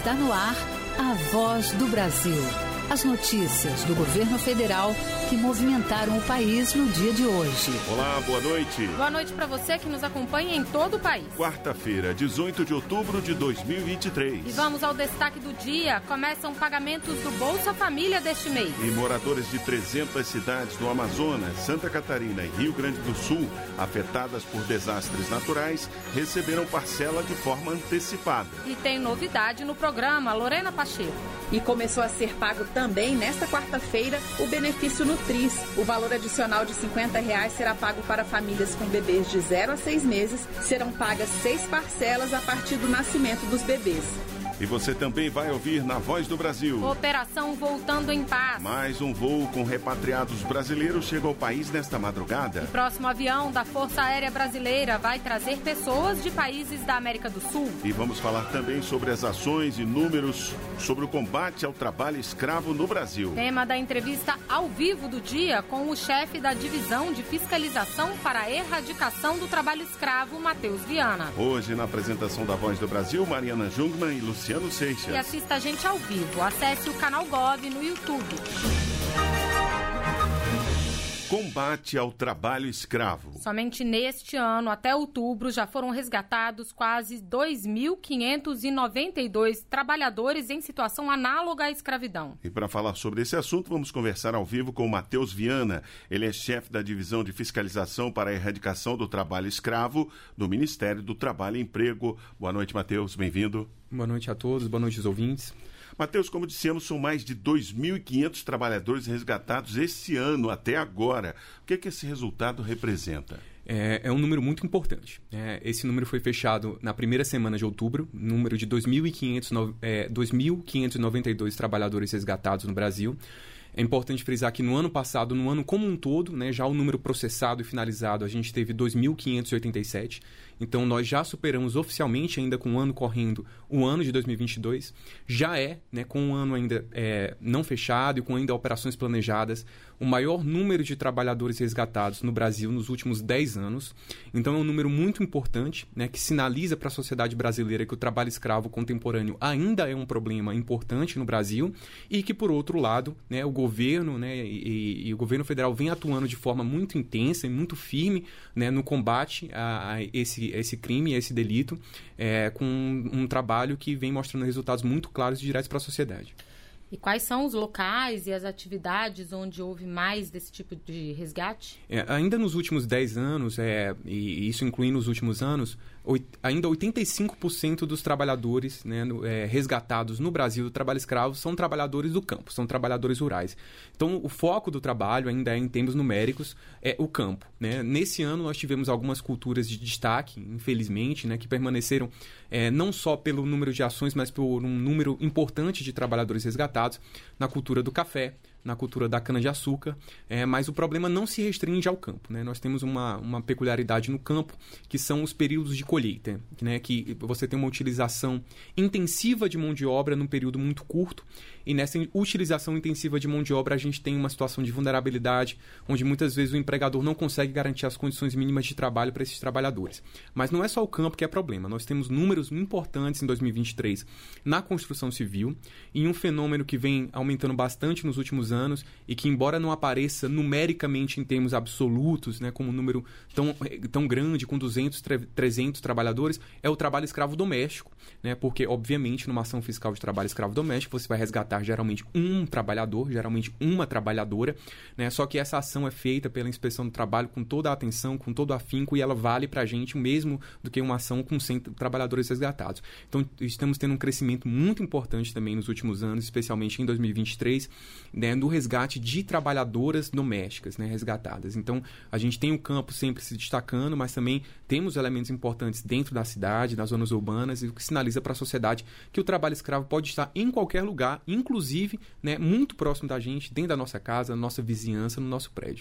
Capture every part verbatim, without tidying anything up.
Está no ar a Voz do Brasil. As notícias do governo federal que movimentaram o país no dia de hoje. Olá, boa noite. Boa noite para você que nos acompanha em todo o país. Quarta-feira, dezoito de outubro de dois mil e vinte e três. E vamos ao destaque do dia. Começam pagamentos do Bolsa Família deste mês. E moradores de trezentas cidades do Amazonas, Santa Catarina e Rio Grande do Sul, afetadas por desastres naturais, receberam parcela de forma antecipada. E tem novidade no programa. Lorena Pacheco. E começou a ser pago também nesta quarta-feira o benefício Nutris. O valor adicional de cinquenta reais será pago para famílias com bebês de zero a seis meses. Serão pagas seis parcelas a partir do nascimento dos bebês. E você também vai ouvir na Voz do Brasil. Operação Voltando em Paz. Mais um voo com repatriados brasileiros chega ao país nesta madrugada. O próximo avião da Força Aérea Brasileira vai trazer pessoas de países da América do Sul. E vamos falar também sobre as ações e números sobre o combate ao trabalho escravo no Brasil. Tema da entrevista ao vivo do dia com o chefe da Divisão de Fiscalização para a Erradicação do Trabalho Escravo, Matheus Viana. Hoje, na apresentação da Voz do Brasil, Mariana Jungmann e Luciano Seixas. E assista a gente ao vivo. Acesse o canal Gov no YouTube. Combate ao trabalho escravo. Somente neste ano, até outubro, já foram resgatados quase dois mil quinhentos e noventa e dois trabalhadores em situação análoga à escravidão. E para falar sobre esse assunto, vamos conversar ao vivo com o Matheus Viana. Ele é chefe da Divisão de Fiscalização para a Erradicação do Trabalho Escravo do Ministério do Trabalho e Emprego. Boa noite, Matheus. Bem-vindo. Boa noite a todos, boa noite aos ouvintes. Matheus, como dissemos, são mais de dois mil e quinhentos trabalhadores resgatados esse ano, até agora. O que é que esse resultado representa? É, é um número muito importante. É, esse número foi fechado na primeira semana de outubro, número de dois mil quinhentos e noventa e dois trabalhadores resgatados no Brasil. É importante frisar que no ano passado, no ano como um todo, né, já o número processado e finalizado, a gente teve dois mil quinhentos e oitenta e sete. Então, nós já superamos oficialmente, ainda com o ano correndo, o ano de dois mil e vinte e dois. Já é, né, com o ano ainda é, não fechado e com ainda operações planejadas, o maior número de trabalhadores resgatados no Brasil nos últimos dez anos. Então, é um número muito importante, né, que sinaliza para a sociedade brasileira que o trabalho escravo contemporâneo ainda é um problema importante no Brasil e que, por outro lado, né, o governo, né, e, e o governo federal vem atuando de forma muito intensa e muito firme, né, no combate a, a, esse, a esse crime, a esse delito, é, com um, um trabalho que vem mostrando resultados muito claros e diretos para a sociedade. E quais são os locais e as atividades onde houve mais desse tipo de resgate? É, ainda nos últimos dez anos, é, e isso incluindo os últimos anos, oit, ainda oitenta e cinco por cento dos trabalhadores, né, no, é, resgatados no Brasil do trabalho escravo são trabalhadores do campo, são trabalhadores rurais. Então, o foco do trabalho, ainda é, em termos numéricos, é o campo. Né? Nesse ano, nós tivemos algumas culturas de destaque, infelizmente, né, que permaneceram é, não só pelo número de ações, mas por um número importante de trabalhadores resgatados na cultura do café, na cultura da cana-de-açúcar, é, mas o problema não se restringe ao campo. Né? Nós temos uma, uma peculiaridade no campo, que são os períodos de colheita, né? Que você tem uma utilização intensiva de mão de obra num período muito curto, e nessa utilização intensiva de mão de obra a gente tem uma situação de vulnerabilidade, onde muitas vezes o empregador não consegue garantir as condições mínimas de trabalho para esses trabalhadores. Mas não é só o campo que é problema, nós temos números importantes em dois mil e vinte e três na construção civil, e um fenômeno que vem aumentando bastante nos últimos anos e que, embora não apareça numericamente em termos absolutos, né, como um número tão, tão grande, com duzentos, trezentos trabalhadores, é o trabalho escravo doméstico, né, porque, obviamente, numa ação fiscal de trabalho escravo doméstico, você vai resgatar geralmente um trabalhador, geralmente uma trabalhadora, né, só que essa ação é feita pela Inspeção do Trabalho com toda a atenção, com todo o afinco, e ela vale para a gente o mesmo do que uma ação com cem trabalhadores resgatados. Então, estamos tendo um crescimento muito importante também nos últimos anos, especialmente em dois mil e vinte e três, né, do resgate de trabalhadoras domésticas, né, resgatadas. Então, a gente tem o campo sempre se destacando, mas também temos elementos importantes dentro da cidade, das zonas urbanas, e o que sinaliza para a sociedade que o trabalho escravo pode estar em qualquer lugar, inclusive, né, muito próximo da gente, dentro da nossa casa, na nossa vizinhança, no nosso prédio.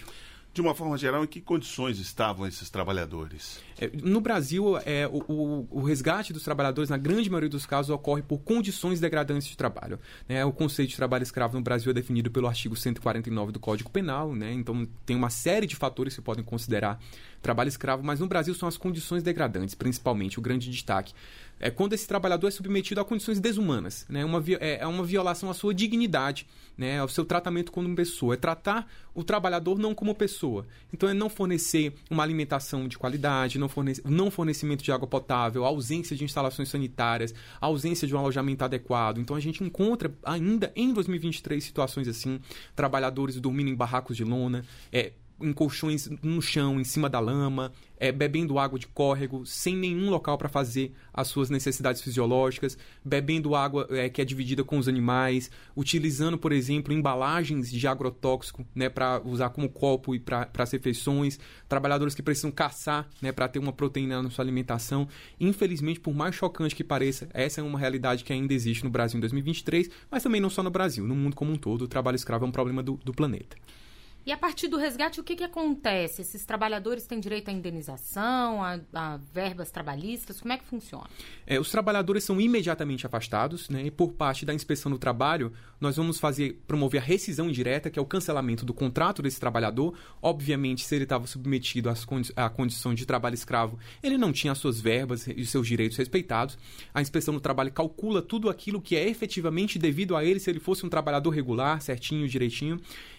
De uma forma geral, em que condições estavam esses trabalhadores? É, no Brasil, é, o, o, o resgate dos trabalhadores, na grande maioria dos casos, ocorre por condições degradantes de trabalho. Né? O conceito de trabalho escravo no Brasil é definido pelo artigo cento e quarenta e nove do Código Penal, né? Então tem uma série de fatores que podem considerar trabalho escravo, mas no Brasil são as condições degradantes, principalmente, o grande destaque. É quando esse trabalhador é submetido a condições desumanas, né? uma, é uma violação à sua dignidade, né? Ao seu tratamento como pessoa. É tratar o trabalhador não como pessoa. Então é não fornecer uma alimentação de qualidade, não, fornece, não fornecimento de água potável, ausência de instalações sanitárias, ausência de um alojamento adequado. Então a gente encontra ainda em dois mil e vinte e três situações assim, trabalhadores dormindo em barracos de lona, é, em colchões no chão, em cima da lama, é, bebendo água de córrego, sem nenhum local para fazer as suas necessidades fisiológicas, bebendo água é, que é dividida com os animais, utilizando, por exemplo, embalagens de agrotóxico, né, para usar como copo e para as refeições, trabalhadores que precisam caçar, né, para ter uma proteína na sua alimentação. Infelizmente, por mais chocante que pareça, essa é uma realidade que ainda existe no Brasil em dois mil e vinte e três, mas também não só no Brasil, no mundo como um todo, o trabalho escravo é um problema do, do planeta. E a partir do resgate, o que, que acontece? Esses trabalhadores têm direito à indenização, a, a verbas trabalhistas? Como é que funciona? É, os trabalhadores são imediatamente afastados, né? E por parte da inspeção do trabalho, nós vamos fazer, promover a rescisão indireta, que é o cancelamento do contrato desse trabalhador. Obviamente, se ele estava submetido às condi- à condição de trabalho escravo, ele não tinha as suas verbas e os seus direitos respeitados. A inspeção do trabalho calcula tudo aquilo que é efetivamente devido a ele, se ele fosse um trabalhador regular, certinho, direitinho.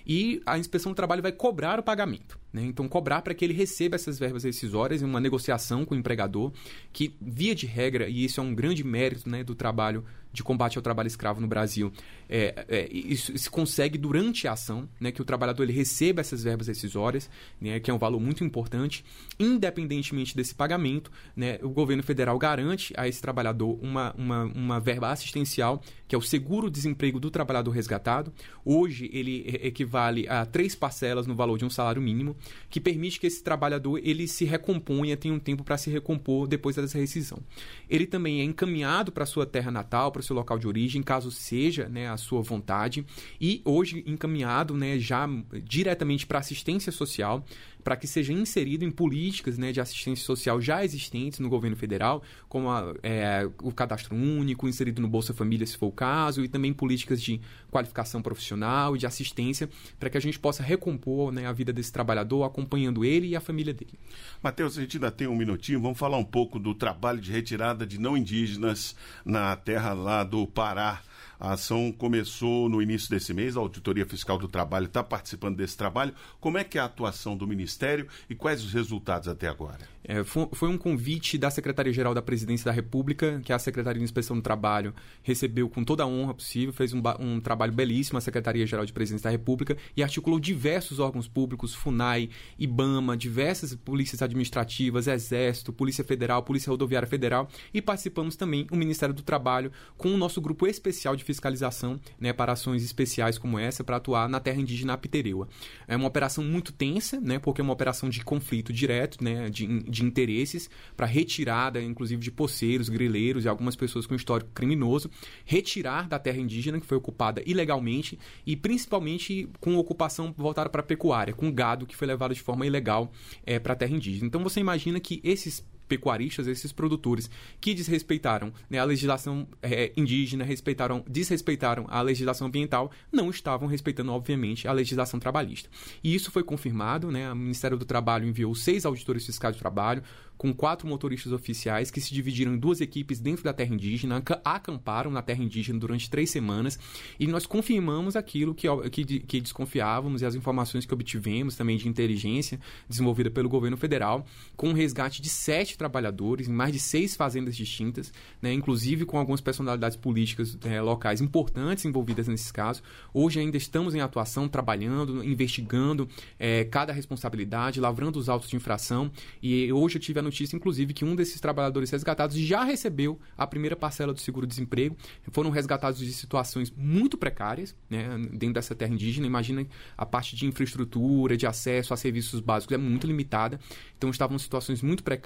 E a inspeção do trabalho vai cobrar o pagamento, né? Então, cobrar para que ele receba essas verbas rescisórias em uma negociação com o empregador, que, via de regra, e isso é um grande mérito, né, do trabalho de combate ao trabalho escravo no Brasil, é, é, isso se consegue durante a ação, né, que o trabalhador ele receba essas verbas rescisórias, né, que é um valor muito importante. Independentemente desse pagamento, né, o governo federal garante a esse trabalhador uma, uma, uma verba assistencial, que é o seguro-desemprego do trabalhador resgatado. Hoje, ele equivale a três parcelas no valor de um salário mínimo, que permite que esse trabalhador ele se recomponha, tenha um tempo para se recompor depois dessa rescisão. Ele também é encaminhado para a sua terra natal, para o seu local de origem, caso seja, né, a sua vontade, e hoje encaminhado, né, já diretamente para assistência social, para que seja inserido em políticas, né, de assistência social já existentes no governo federal, como a, é, o cadastro único, inserido no Bolsa Família, se for o caso, e também políticas de qualificação profissional e de assistência, para que a gente possa recompor, né, a vida desse trabalhador, acompanhando ele e a família dele. Matheus, a gente ainda tem um minutinho, vamos falar um pouco do trabalho de retirada de não indígenas na terra lá do Pará. A ação começou no início desse mês, a Auditoria Fiscal do Trabalho está participando desse trabalho. Como é que é a atuação do Ministério e quais os resultados até agora? É, foi um convite da Secretaria-Geral da Presidência da República, que a Secretaria de Inspeção do Trabalho recebeu com toda a honra possível, fez um, um trabalho belíssimo, a Secretaria-Geral de Presidência da República, e articulou diversos órgãos públicos, FUNAI, IBAMA, diversas polícias administrativas, Exército, Polícia Federal, Polícia Rodoviária Federal, e participamos também o Ministério do Trabalho com o nosso grupo especial de fiscalização, né, para ações especiais como essa, para atuar na terra indígena Apitereua. É uma operação muito tensa, né, porque é uma operação de conflito direto, né, de de interesses, para retirada, inclusive, de poceiros, grileiros e algumas pessoas com histórico criminoso, retirar da terra indígena, que foi ocupada ilegalmente, e principalmente com ocupação voltada para a pecuária, com gado que foi levado de forma ilegal é, para a terra indígena. Então, você imagina que esses pecuaristas, esses produtores que desrespeitaram, né, a legislação é, indígena, respeitaram, desrespeitaram a legislação ambiental, não estavam respeitando, obviamente, a legislação trabalhista. E isso foi confirmado, né, o Ministério do Trabalho enviou seis auditores fiscais do trabalho, com quatro motoristas oficiais que se dividiram em duas equipes dentro da terra indígena, acamparam na terra indígena durante três semanas, e nós confirmamos aquilo que, que, que desconfiávamos e as informações que obtivemos também de inteligência desenvolvida pelo governo federal, com um resgate de sete trabalhadores em mais de seis fazendas distintas, né, inclusive com algumas personalidades políticas é, locais importantes envolvidas nesses casos. Hoje ainda estamos em atuação, trabalhando, investigando é, cada responsabilidade, lavrando os autos de infração, e hoje eu tive a notícia, inclusive, que um desses trabalhadores resgatados já recebeu a primeira parcela do seguro-desemprego. Foram resgatados de situações muito precárias, né, dentro dessa terra indígena. Imagina, a parte de infraestrutura, de acesso a serviços básicos é muito limitada. Então, estavam em situações muito precárias. Foram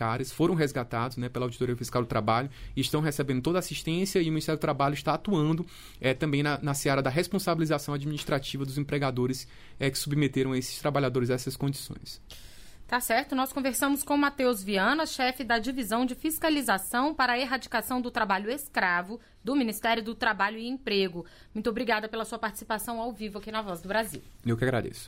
foram resgatados, né, pela Auditoria Fiscal do Trabalho e estão recebendo toda a assistência, e o Ministério do Trabalho está atuando é, também na, na seara da responsabilização administrativa dos empregadores é, que submeteram esses trabalhadores a essas condições. Tá certo, nós conversamos com Matheus Viana, chefe da Divisão de Fiscalização para a Erradicação do Trabalho Escravo do Ministério do Trabalho e Emprego. Muito obrigada pela sua participação ao vivo aqui na Voz do Brasil. Eu que agradeço.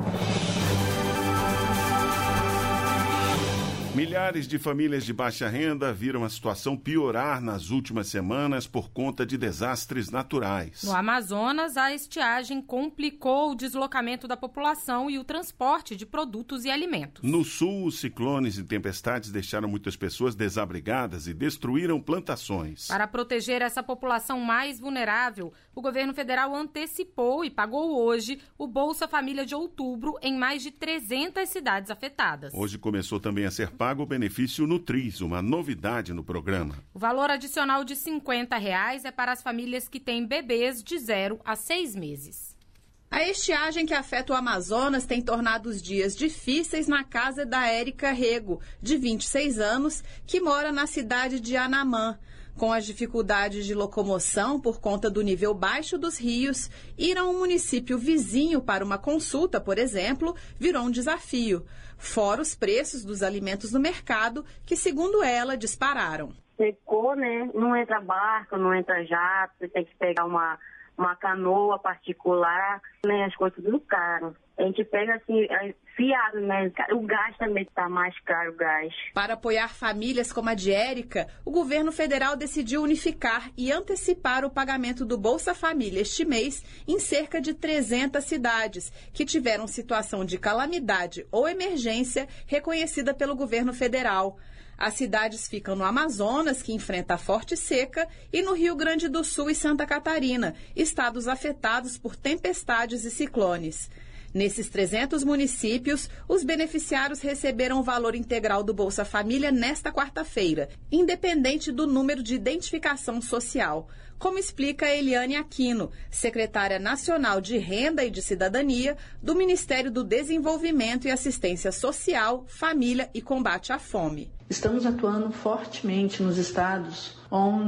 Milhares de famílias de baixa renda viram a situação piorar nas últimas semanas por conta de desastres naturais. No Amazonas, a estiagem complicou o deslocamento da população e o transporte de produtos e alimentos. No sul, os ciclones e tempestades deixaram muitas pessoas desabrigadas e destruíram plantações. Para proteger essa população mais vulnerável, o governo federal antecipou e pagou hoje o Bolsa Família de outubro em mais de trezentas cidades afetadas. Hoje começou também a ser pago o benefício Nutris, uma novidade no programa. O valor adicional de cinquenta reais é para as famílias que têm bebês de zero a seis meses. A estiagem que afeta o Amazonas tem tornado os dias difíceis na casa da Érica Rego, de vinte e seis anos, que mora na cidade de Anamã. Com as dificuldades de locomoção por conta do nível baixo dos rios, ir a um município vizinho para uma consulta, por exemplo, virou um desafio. Fora os preços dos alimentos no mercado, que, segundo ela, dispararam. Secou, né? Não entra barco, não entra jato, você tem que pegar uma, uma canoa particular, né? As coisas tudo caro. A gente pega assim, fiado, né? O gás também está mais caro, o gás. Para apoiar famílias como a de Érica, o governo federal decidiu unificar e antecipar o pagamento do Bolsa Família este mês em cerca de trezentas cidades, que tiveram situação de calamidade ou emergência reconhecida pelo governo federal. As cidades ficam no Amazonas, que enfrenta a forte seca, e no Rio Grande do Sul e Santa Catarina, estados afetados por tempestades e ciclones. Nesses trezentos municípios, os beneficiários receberam o valor integral do Bolsa Família nesta quarta-feira, independente do número de identificação social. Como explica Eliane Aquino, secretária nacional de Renda e de Cidadania do Ministério do Desenvolvimento e Assistência Social, Família e Combate à Fome. Estamos atuando fortemente nos estados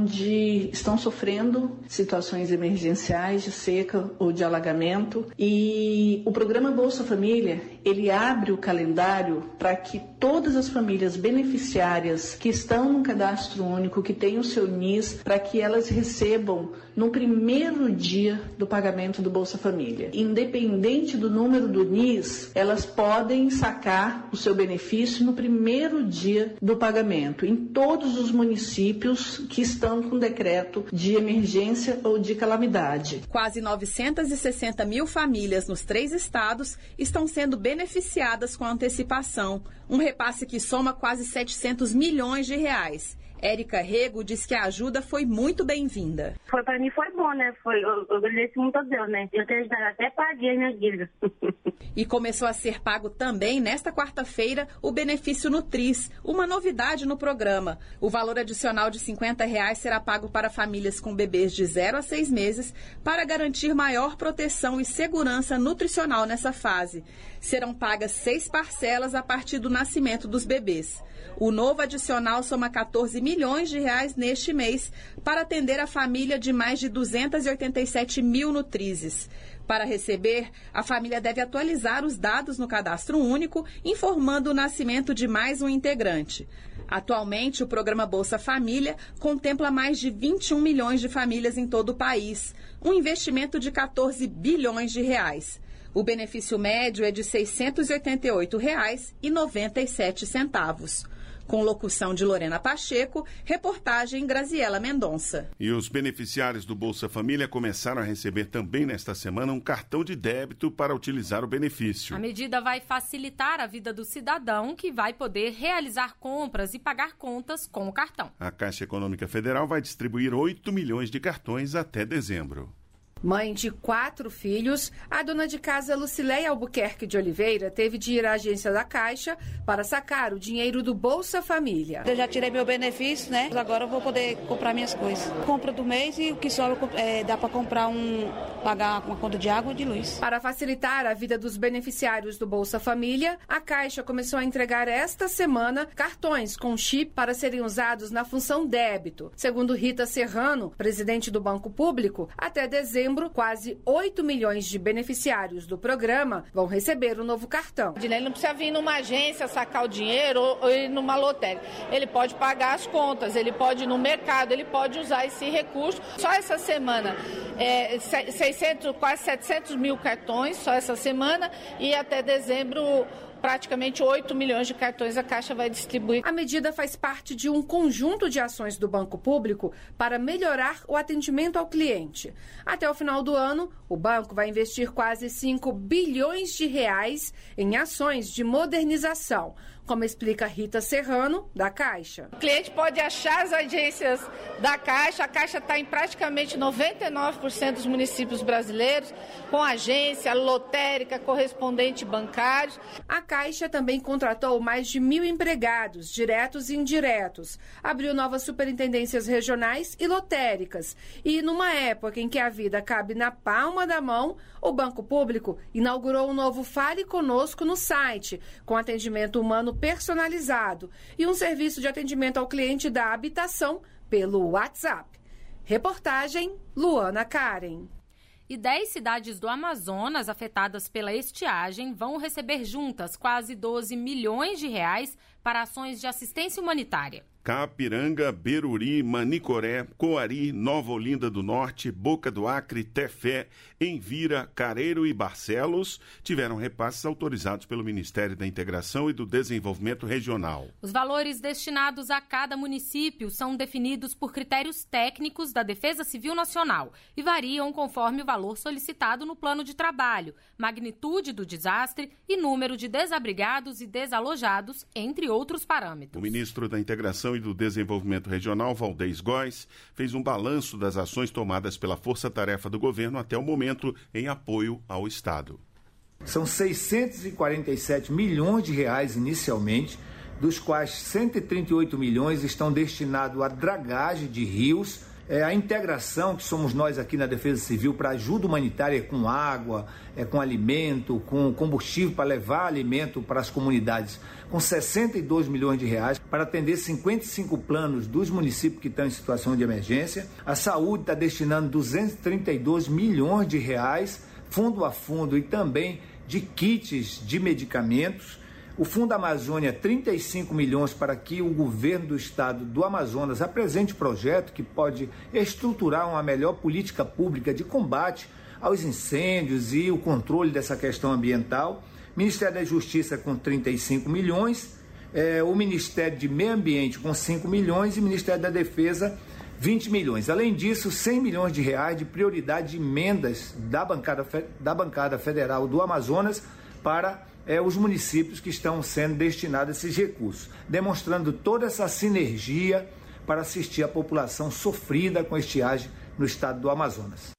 onde estão sofrendo situações emergenciais de seca ou de alagamento, e o programa Bolsa Família, ele abre o calendário para que todas as famílias beneficiárias que estão no cadastro único, que têm o seu N I S, para que elas recebam no primeiro dia do pagamento do Bolsa Família. Independente do número do N I S, elas podem sacar o seu benefício no primeiro dia do pagamento, em todos os municípios que estão com decreto de emergência ou de calamidade. Quase novecentas e sessenta mil famílias nos três estados estão sendo beneficiadas com a antecipação, um repasse que soma quase setecentos milhões de reais. Érica Rego diz que a ajuda foi muito bem-vinda. Foi, para mim foi bom, né? Foi, eu, eu agradeço muito a Deus, né? Eu tenho ajudado, até paguei a minha dívida. E começou a ser pago também, nesta quarta-feira, o benefício Nutris, uma novidade no programa. O valor adicional de cinquenta reais será pago para famílias com bebês de zero a seis meses para garantir maior proteção e segurança nutricional nessa fase. Serão pagas seis parcelas a partir do nascimento dos bebês. O novo adicional soma quatorze milhões de reais neste mês para atender a família de mais de duzentas e oitenta e sete mil nutrizes. Para receber, a família deve atualizar os dados no cadastro único, informando o nascimento de mais um integrante. Atualmente, o programa Bolsa Família contempla mais de vinte e um milhões de famílias em todo o país, um investimento de quatorze bilhões de reais. O benefício médio é de seiscentos e oitenta e oito reais e noventa e sete centavos. Com locução de Lorena Pacheco, reportagem Graziela Mendonça. E os beneficiários do Bolsa Família começaram a receber também nesta semana um cartão de débito para utilizar o benefício. A medida vai facilitar a vida do cidadão, que vai poder realizar compras e pagar contas com o cartão. A Caixa Econômica Federal vai distribuir oito milhões de cartões até dezembro. Mãe de quatro filhos, a dona de casa Lucileia Albuquerque de Oliveira teve de ir à agência da Caixa para sacar o dinheiro do Bolsa Família. Eu já tirei meu benefício, né? Agora eu vou poder comprar minhas coisas. Compra do mês e o que sobra é, dá para comprar um, pagar uma conta de água e de luz. Para facilitar a vida dos beneficiários do Bolsa Família, a Caixa começou a entregar esta semana cartões com chip para serem usados na função débito. Segundo Rita Serrano, presidente do Banco Público, até dezembro, quase oito milhões de beneficiários do programa vão receber o novo cartão. Ele não precisa vir numa agência sacar o dinheiro ou, ou ir numa lotérica. Ele pode pagar as contas, ele pode ir no mercado, ele pode usar esse recurso. Só essa semana, é, seiscentos, quase setecentos mil cartões, só essa semana, e até dezembro, praticamente oito milhões de cartões a Caixa vai distribuir. A medida faz parte de um conjunto de ações do Banco Público para melhorar o atendimento ao cliente. Até o final do ano, o banco vai investir quase cinco bilhões de reais em ações de modernização, como explica Rita Serrano, da Caixa. O cliente pode achar as agências da Caixa. A Caixa está em praticamente noventa e nove por cento dos municípios brasileiros, com agência, lotérica, correspondente bancário. A Caixa também contratou mais de mil empregados, diretos e indiretos. Abriu novas superintendências regionais e lotéricas. E numa época em que a vida cabe na palma da mão, o Banco Público inaugurou um novo Fale Conosco no site, com atendimento humano personalizado e um serviço de atendimento ao cliente da habitação pelo WhatsApp. Reportagem Luana Karen. E dez cidades do Amazonas afetadas pela estiagem vão receber juntas quase doze milhões de reais para ações de assistência humanitária. Capiranga, Beruri, Manicoré, Coari, Nova Olinda do Norte, Boca do Acre, Tefé, Envira, Careiro e Barcelos tiveram repasses autorizados pelo Ministério da Integração e do Desenvolvimento Regional. Os valores destinados a cada município são definidos por critérios técnicos da Defesa Civil Nacional e variam conforme o valor solicitado no plano de trabalho, magnitude do desastre e número de desabrigados e desalojados, entre outros parâmetros. O ministro da Integração e do Desenvolvimento Regional, Valdez Góes, fez um balanço das ações tomadas pela Força-Tarefa do Governo até o momento em apoio ao Estado. São seiscentos e quarenta e sete milhões de reais inicialmente, dos quais cento e trinta e oito milhões estão destinados à dragagem de rios, é, a integração que somos nós aqui na Defesa Civil para ajuda humanitária com água, é, com alimento, com combustível para levar alimento para as comunidades, com sessenta e dois milhões de reais para atender cinquenta e cinco planos dos municípios que estão em situação de emergência. A saúde está destinando duzentos e trinta e dois milhões de reais, fundo a fundo, e também de kits de medicamentos. O Fundo Amazônia, trinta e cinco milhões para que o governo do estado do Amazonas apresente projeto que pode estruturar uma melhor política pública de combate aos incêndios e o controle dessa questão ambiental. Ministério da Justiça com trinta e cinco milhões, é, o Ministério de Meio Ambiente com cinco milhões e o Ministério da Defesa vinte milhões. Além disso, cem milhões de reais de prioridade de emendas da bancada, da bancada federal do Amazonas para é, os municípios que estão sendo destinados a esses recursos, demonstrando toda essa sinergia para assistir a população sofrida com estiagem no estado do Amazonas.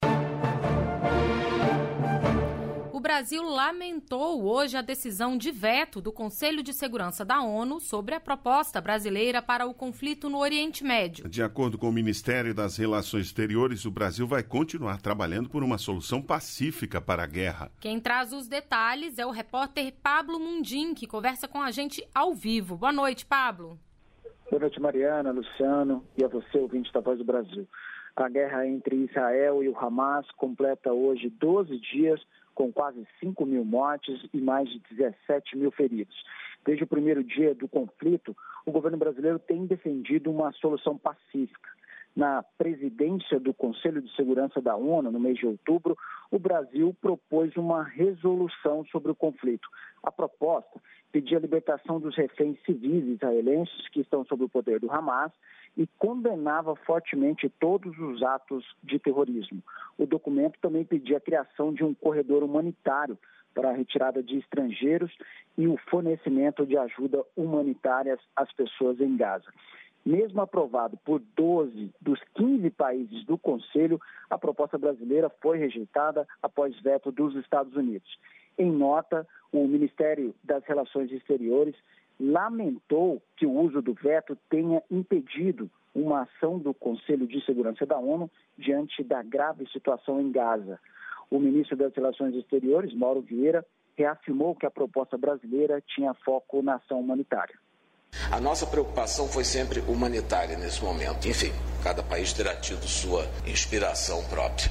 O Brasil lamentou hoje a decisão de veto do Conselho de Segurança da ONU sobre a proposta brasileira para o conflito no Oriente Médio. De acordo com o Ministério das Relações Exteriores, o Brasil vai continuar trabalhando por uma solução pacífica para a guerra. Quem traz os detalhes é o repórter Pablo Mundim, que conversa com a gente ao vivo. Boa noite, Pablo. Boa noite, Mariana, Luciano e a você, ouvinte da Voz do Brasil. A guerra entre Israel e o Hamas completa hoje doze dias, com quase cinco mil mortes e mais de dezessete mil feridos. Desde o primeiro dia do conflito, o governo brasileiro tem defendido uma solução pacífica. Na presidência do Conselho de Segurança da ONU, no mês de outubro, o Brasil propôs uma resolução sobre o conflito. A proposta pedia a libertação dos reféns civis israelenses que estão sob o poder do Hamas e condenava fortemente todos os atos de terrorismo. O documento também pedia a criação de um corredor humanitário para a retirada de estrangeiros e o fornecimento de ajuda humanitária às pessoas em Gaza. Mesmo aprovado por doze dos quinze países do Conselho, a proposta brasileira foi rejeitada após veto dos Estados Unidos. Em nota, o Ministério das Relações Exteriores lamentou que o uso do veto tenha impedido uma ação do Conselho de Segurança da ONU diante da grave situação em Gaza. O ministro das Relações Exteriores, Mauro Vieira, reafirmou que a proposta brasileira tinha foco na ação humanitária. A nossa preocupação foi sempre humanitária nesse momento. Enfim, cada país terá tido sua inspiração própria.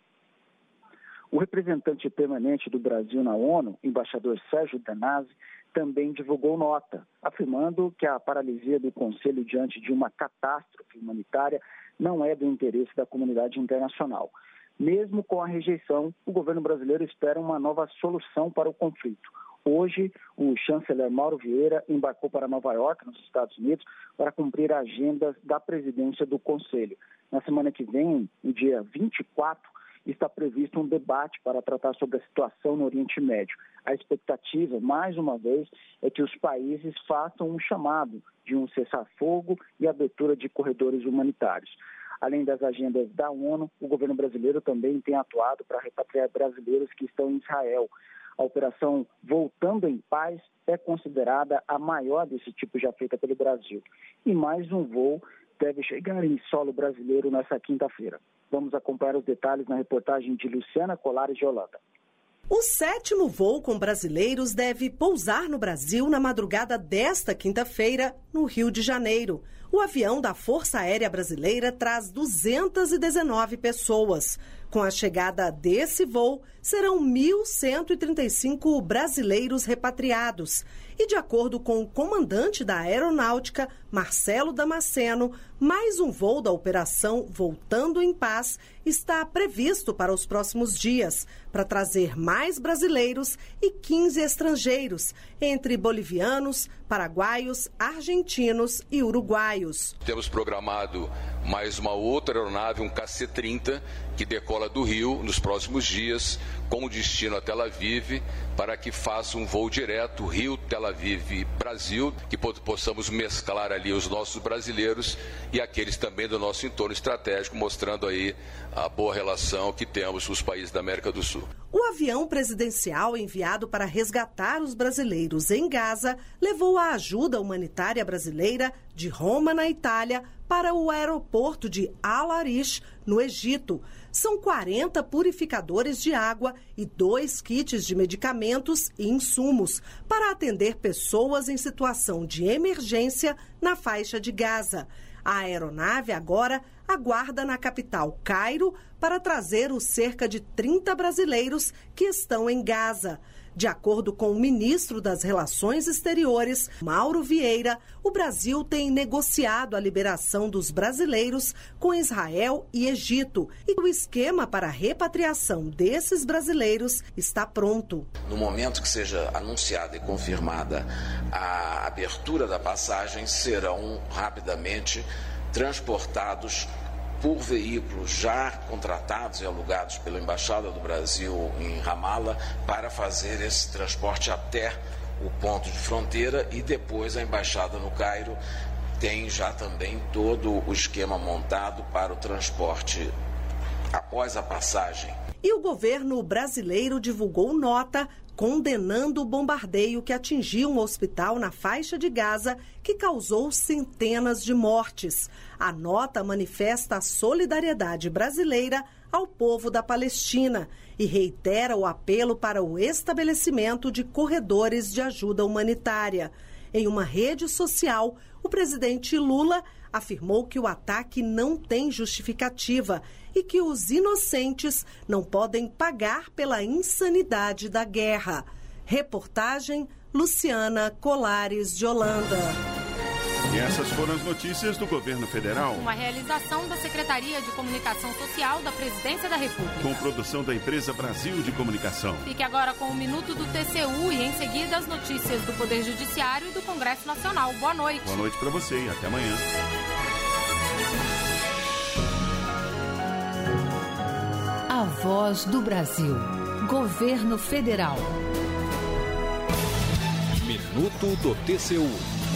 O representante permanente do Brasil na ONU, embaixador Sérgio Danazzi, também divulgou nota, afirmando que a paralisia do Conselho diante de uma catástrofe humanitária não é do interesse da comunidade internacional. Mesmo com a rejeição, o governo brasileiro espera uma nova solução para o conflito. Hoje, o chanceler Mauro Vieira embarcou para Nova York, nos Estados Unidos, para cumprir a agenda da presidência do Conselho. Na semana que vem, no dia vinte e quatro, está previsto um debate para tratar sobre a situação no Oriente Médio. A expectativa, mais uma vez, é que os países façam um chamado de um cessar-fogo e abertura de corredores humanitários. Além das agendas da ONU, o governo brasileiro também tem atuado para repatriar brasileiros que estão em Israel. A operação Voltando em Paz é considerada a maior desse tipo já feita pelo Brasil. E mais um voo deve chegar em solo brasileiro nesta quinta-feira. Vamos acompanhar os detalhes na reportagem de Luciana Colares de Holanda. O sétimo voo com brasileiros deve pousar no Brasil na madrugada desta quinta-feira, no Rio de Janeiro. O avião da Força Aérea Brasileira traz duzentas e dezenove pessoas. Com a chegada desse voo, serão mil cento e trinta e cinco brasileiros repatriados. E de acordo com o comandante da Aeronáutica, Marcelo Damasceno, mais um voo da operação Voltando em Paz está previsto para os próximos dias, para trazer mais brasileiros e quinze estrangeiros, entre bolivianos, paraguaios, argentinos e uruguaios. Temos programado mais uma outra aeronave, um K C trinta, que decola do Rio nos próximos dias, com destino a Tel Aviv, para que faça um voo direto Rio-Tel Aviv-Brasil, que possamos mesclar ali os nossos brasileiros e aqueles também do nosso entorno estratégico, mostrando aí a boa relação que temos com os países da América do Sul. O avião presidencial enviado para resgatar os brasileiros em Gaza levou a ajuda humanitária brasileira de Roma, na Itália, para o aeroporto de Al-Arish, no Egito. São quarenta purificadores de água e dois kits de medicamentos e insumos para atender pessoas em situação de emergência na faixa de Gaza. A aeronave agora aguarda na capital Cairo para trazer os cerca de trinta brasileiros que estão em Gaza. De acordo com o ministro das Relações Exteriores, Mauro Vieira, o Brasil tem negociado a liberação dos brasileiros com Israel e Egito e o esquema para a repatriação desses brasileiros está pronto. No momento que seja anunciada e confirmada a abertura da passagem, serão rapidamente transportados por veículos já contratados e alugados pela Embaixada do Brasil em Ramallah para fazer esse transporte até o ponto de fronteira, e depois a Embaixada no Cairo tem já também todo o esquema montado para o transporte após a passagem. E o governo brasileiro divulgou nota condenando o bombardeio que atingiu um hospital na faixa de Gaza, que causou centenas de mortes. A nota manifesta a solidariedade brasileira ao povo da Palestina e reitera o apelo para o estabelecimento de corredores de ajuda humanitária. Em uma rede social, o presidente Lula afirmou que o ataque não tem justificativa e que os inocentes não podem pagar pela insanidade da guerra. Reportagem Luciana Colares de Holanda. E essas foram as notícias do governo federal. Uma realização da Secretaria de Comunicação Social da Presidência da República. Com produção da empresa Brasil de Comunicação. Fique agora com o Minuto do T C U e em seguida as notícias do Poder Judiciário e do Congresso Nacional. Boa noite. Boa noite para você e até amanhã. A Voz do Brasil. Governo Federal. Minuto do T C U.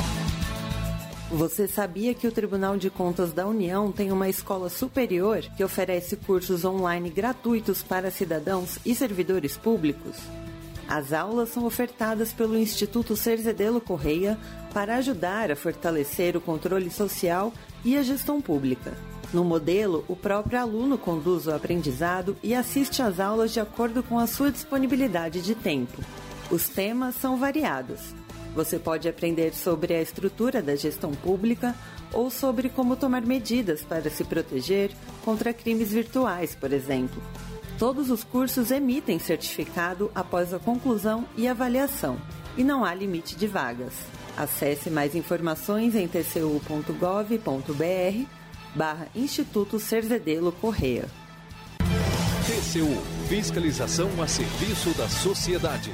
Você sabia que o Tribunal de Contas da União tem uma escola superior que oferece cursos online gratuitos para cidadãos e servidores públicos? As aulas são ofertadas pelo Instituto Cerzedelo Correia para ajudar a fortalecer o controle social e a gestão pública. No modelo, o próprio aluno conduz o aprendizado e assiste às aulas de acordo com a sua disponibilidade de tempo. Os temas são variados. Você pode aprender sobre a estrutura da gestão pública ou sobre como tomar medidas para se proteger contra crimes virtuais, por exemplo. Todos os cursos emitem certificado após a conclusão e avaliação, e não há limite de vagas. Acesse mais informações em tcu.gov.br barra Instituto Cerzedelo Correia. T C U, fiscalização a serviço da sociedade.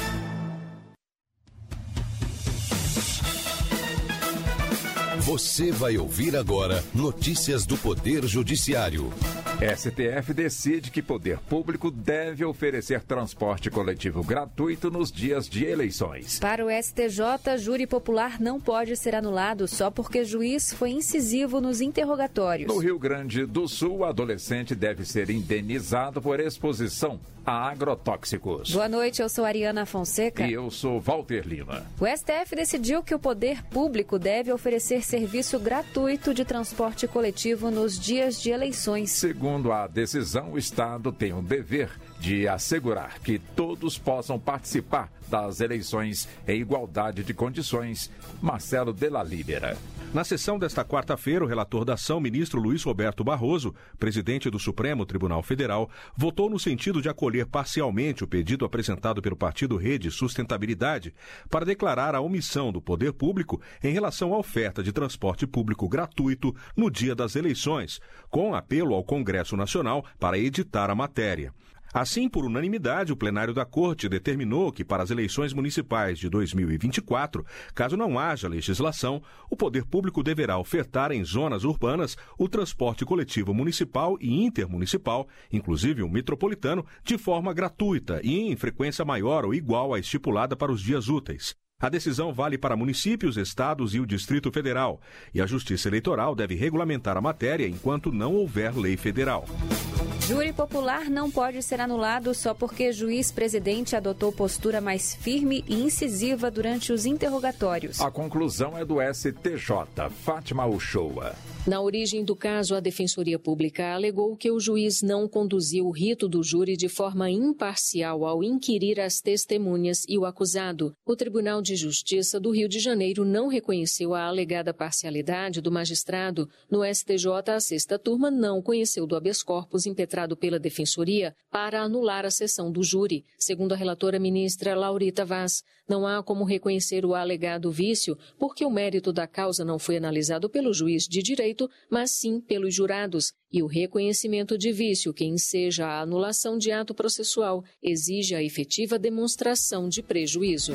Você vai ouvir agora notícias do Poder Judiciário. S T F decide que poder público deve oferecer transporte coletivo gratuito nos dias de eleições. Para o S T J, júri popular não pode ser anulado só porque juiz foi incisivo nos interrogatórios. No Rio Grande do Sul, o adolescente deve ser indenizado por exposição a agrotóxicos. Boa noite, eu sou Ariana Fonseca. E eu sou Walter Lima. O S T F decidiu que o poder público deve oferecer serviço gratuito de transporte coletivo nos dias de eleições. Segundo a decisão, o Estado tem o dever de assegurar que todos possam participar das eleições em igualdade de condições. Marcelo Della Libera. Na sessão desta quarta-feira, o relator da ação, ministro Luiz Roberto Barroso, presidente do Supremo Tribunal Federal, votou no sentido de acolher parcialmente o pedido apresentado pelo partido Rede Sustentabilidade para declarar a omissão do poder público em relação à oferta de transporte público gratuito no dia das eleições, com apelo ao Congresso Nacional para editar a matéria. Assim, por unanimidade, o plenário da Corte determinou que, para as eleições municipais de dois mil e vinte e quatro, caso não haja legislação, o poder público deverá ofertar em zonas urbanas o transporte coletivo municipal e intermunicipal, inclusive o metropolitano, de forma gratuita e em frequência maior ou igual à estipulada para os dias úteis. A decisão vale para municípios, estados e o Distrito Federal, e a Justiça Eleitoral deve regulamentar a matéria enquanto não houver lei federal. Júri popular não pode ser anulado só porque juiz-presidente adotou postura mais firme e incisiva durante os interrogatórios. A conclusão é do S T J, Fátima Uchoa. Na origem do caso, a Defensoria Pública alegou que o juiz não conduziu o rito do júri de forma imparcial ao inquirir as testemunhas e o acusado. O Tribunal de Justiça do Rio de Janeiro não reconheceu a alegada parcialidade do magistrado. No S T J, a sexta turma não conheceu do habeas corpus impetrado pela Defensoria para anular a sessão do júri. Segundo a relatora ministra Laurita Vaz, não há como reconhecer o alegado vício porque o mérito da causa não foi analisado pelo juiz de direito, mas sim pelos jurados, e o reconhecimento de vício que enseja a anulação de ato processual exige a efetiva demonstração de prejuízo.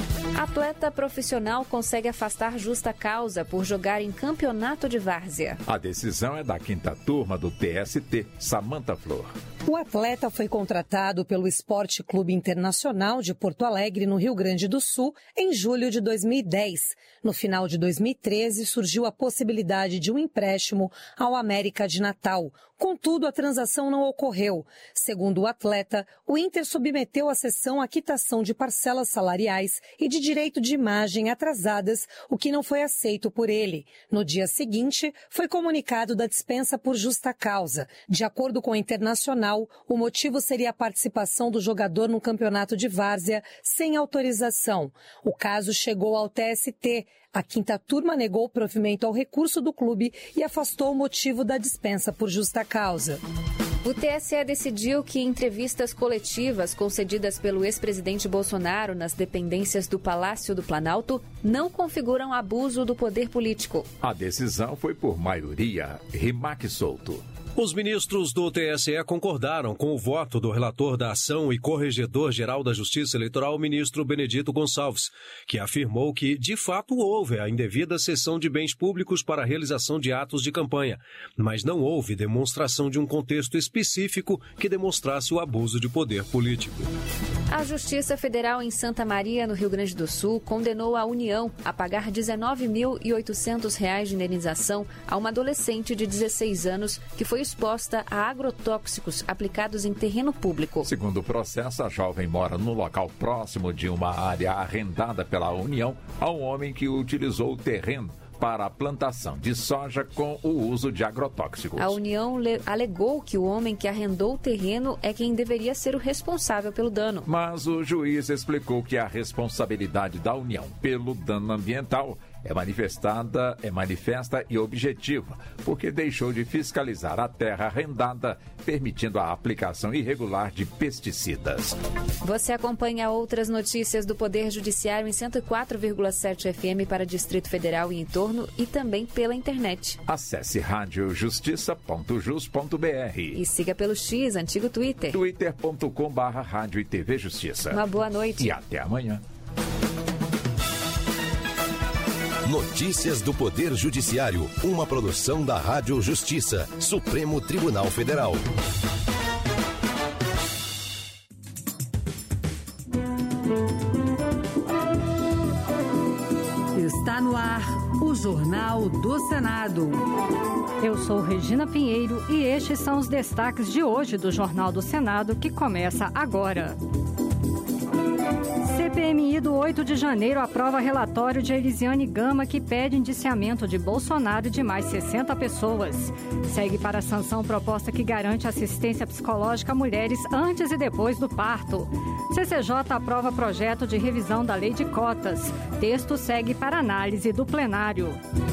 Atleta profissional consegue afastar justa causa por jogar em campeonato de várzea. A decisão é da quinta turma do T S T, Samantha Flor. O atleta foi contratado pelo Esporte Clube Internacional de Porto Alegre, no Rio Grande do Sul, em julho de dois mil e dez. No final de dois mil e treze, surgiu a possibilidade de um empréstimo ao América de Natal. Contudo, a transação não ocorreu. Segundo o atleta, o Inter submeteu a cessão à quitação de parcelas salariais e de direito de imagem atrasadas, o que não foi aceito por ele. No dia seguinte, foi comunicado da dispensa por justa causa. De acordo com o Internacional, o motivo seria a participação do jogador no campeonato de várzea sem autorização. O caso chegou ao T S T. A quinta turma negou o provimento ao recurso do clube e afastou o motivo da dispensa por justa causa. O T S E decidiu que entrevistas coletivas concedidas pelo ex-presidente Bolsonaro nas dependências do Palácio do Planalto não configuram abuso do poder político. A decisão foi por maioria. Rimac Souto. Os ministros do T S E concordaram com o voto do relator da ação e corregedor-geral da Justiça Eleitoral, ministro Benedito Gonçalves, que afirmou que, de fato, houve a indevida cessão de bens públicos para a realização de atos de campanha, mas não houve demonstração de um contexto específico que demonstrasse o abuso de poder político. A Justiça Federal em Santa Maria, no Rio Grande do Sul, condenou a União a pagar dezenove mil e oitocentos reais de indenização a uma adolescente de dezesseis anos que foi exposta a agrotóxicos aplicados em terreno público. Segundo o processo, a jovem mora no local próximo de uma área arrendada pela União a um homem que utilizou o terreno para a plantação de soja com o uso de agrotóxicos. A União alegou que o homem que arrendou o terreno é quem deveria ser o responsável pelo dano. Mas o juiz explicou que a responsabilidade da União pelo dano ambiental é manifestada, é manifesta e objetiva, porque deixou de fiscalizar a terra arrendada, permitindo a aplicação irregular de pesticidas. Você acompanha outras notícias do Poder Judiciário em cento e quatro vírgula sete F M para Distrito Federal e entorno e também pela internet. Acesse rádio justiça ponto jus ponto b r e siga pelo X, antigo Twitter. twitter ponto com barra rádio e T V Justiça. Uma boa noite. E até amanhã. Notícias do Poder Judiciário, uma produção da Rádio Justiça, Supremo Tribunal Federal. Está no ar o Jornal do Senado. Eu sou Regina Pinheiro e estes são os destaques de hoje do Jornal do Senado, que começa agora. C P M I do oito de janeiro aprova relatório de Elisiane Gama que pede indiciamento de Bolsonaro de mais sessenta pessoas. Segue para a sanção proposta que garante assistência psicológica a mulheres antes e depois do parto. C C J aprova projeto de revisão da lei de cotas. Texto segue para análise do plenário.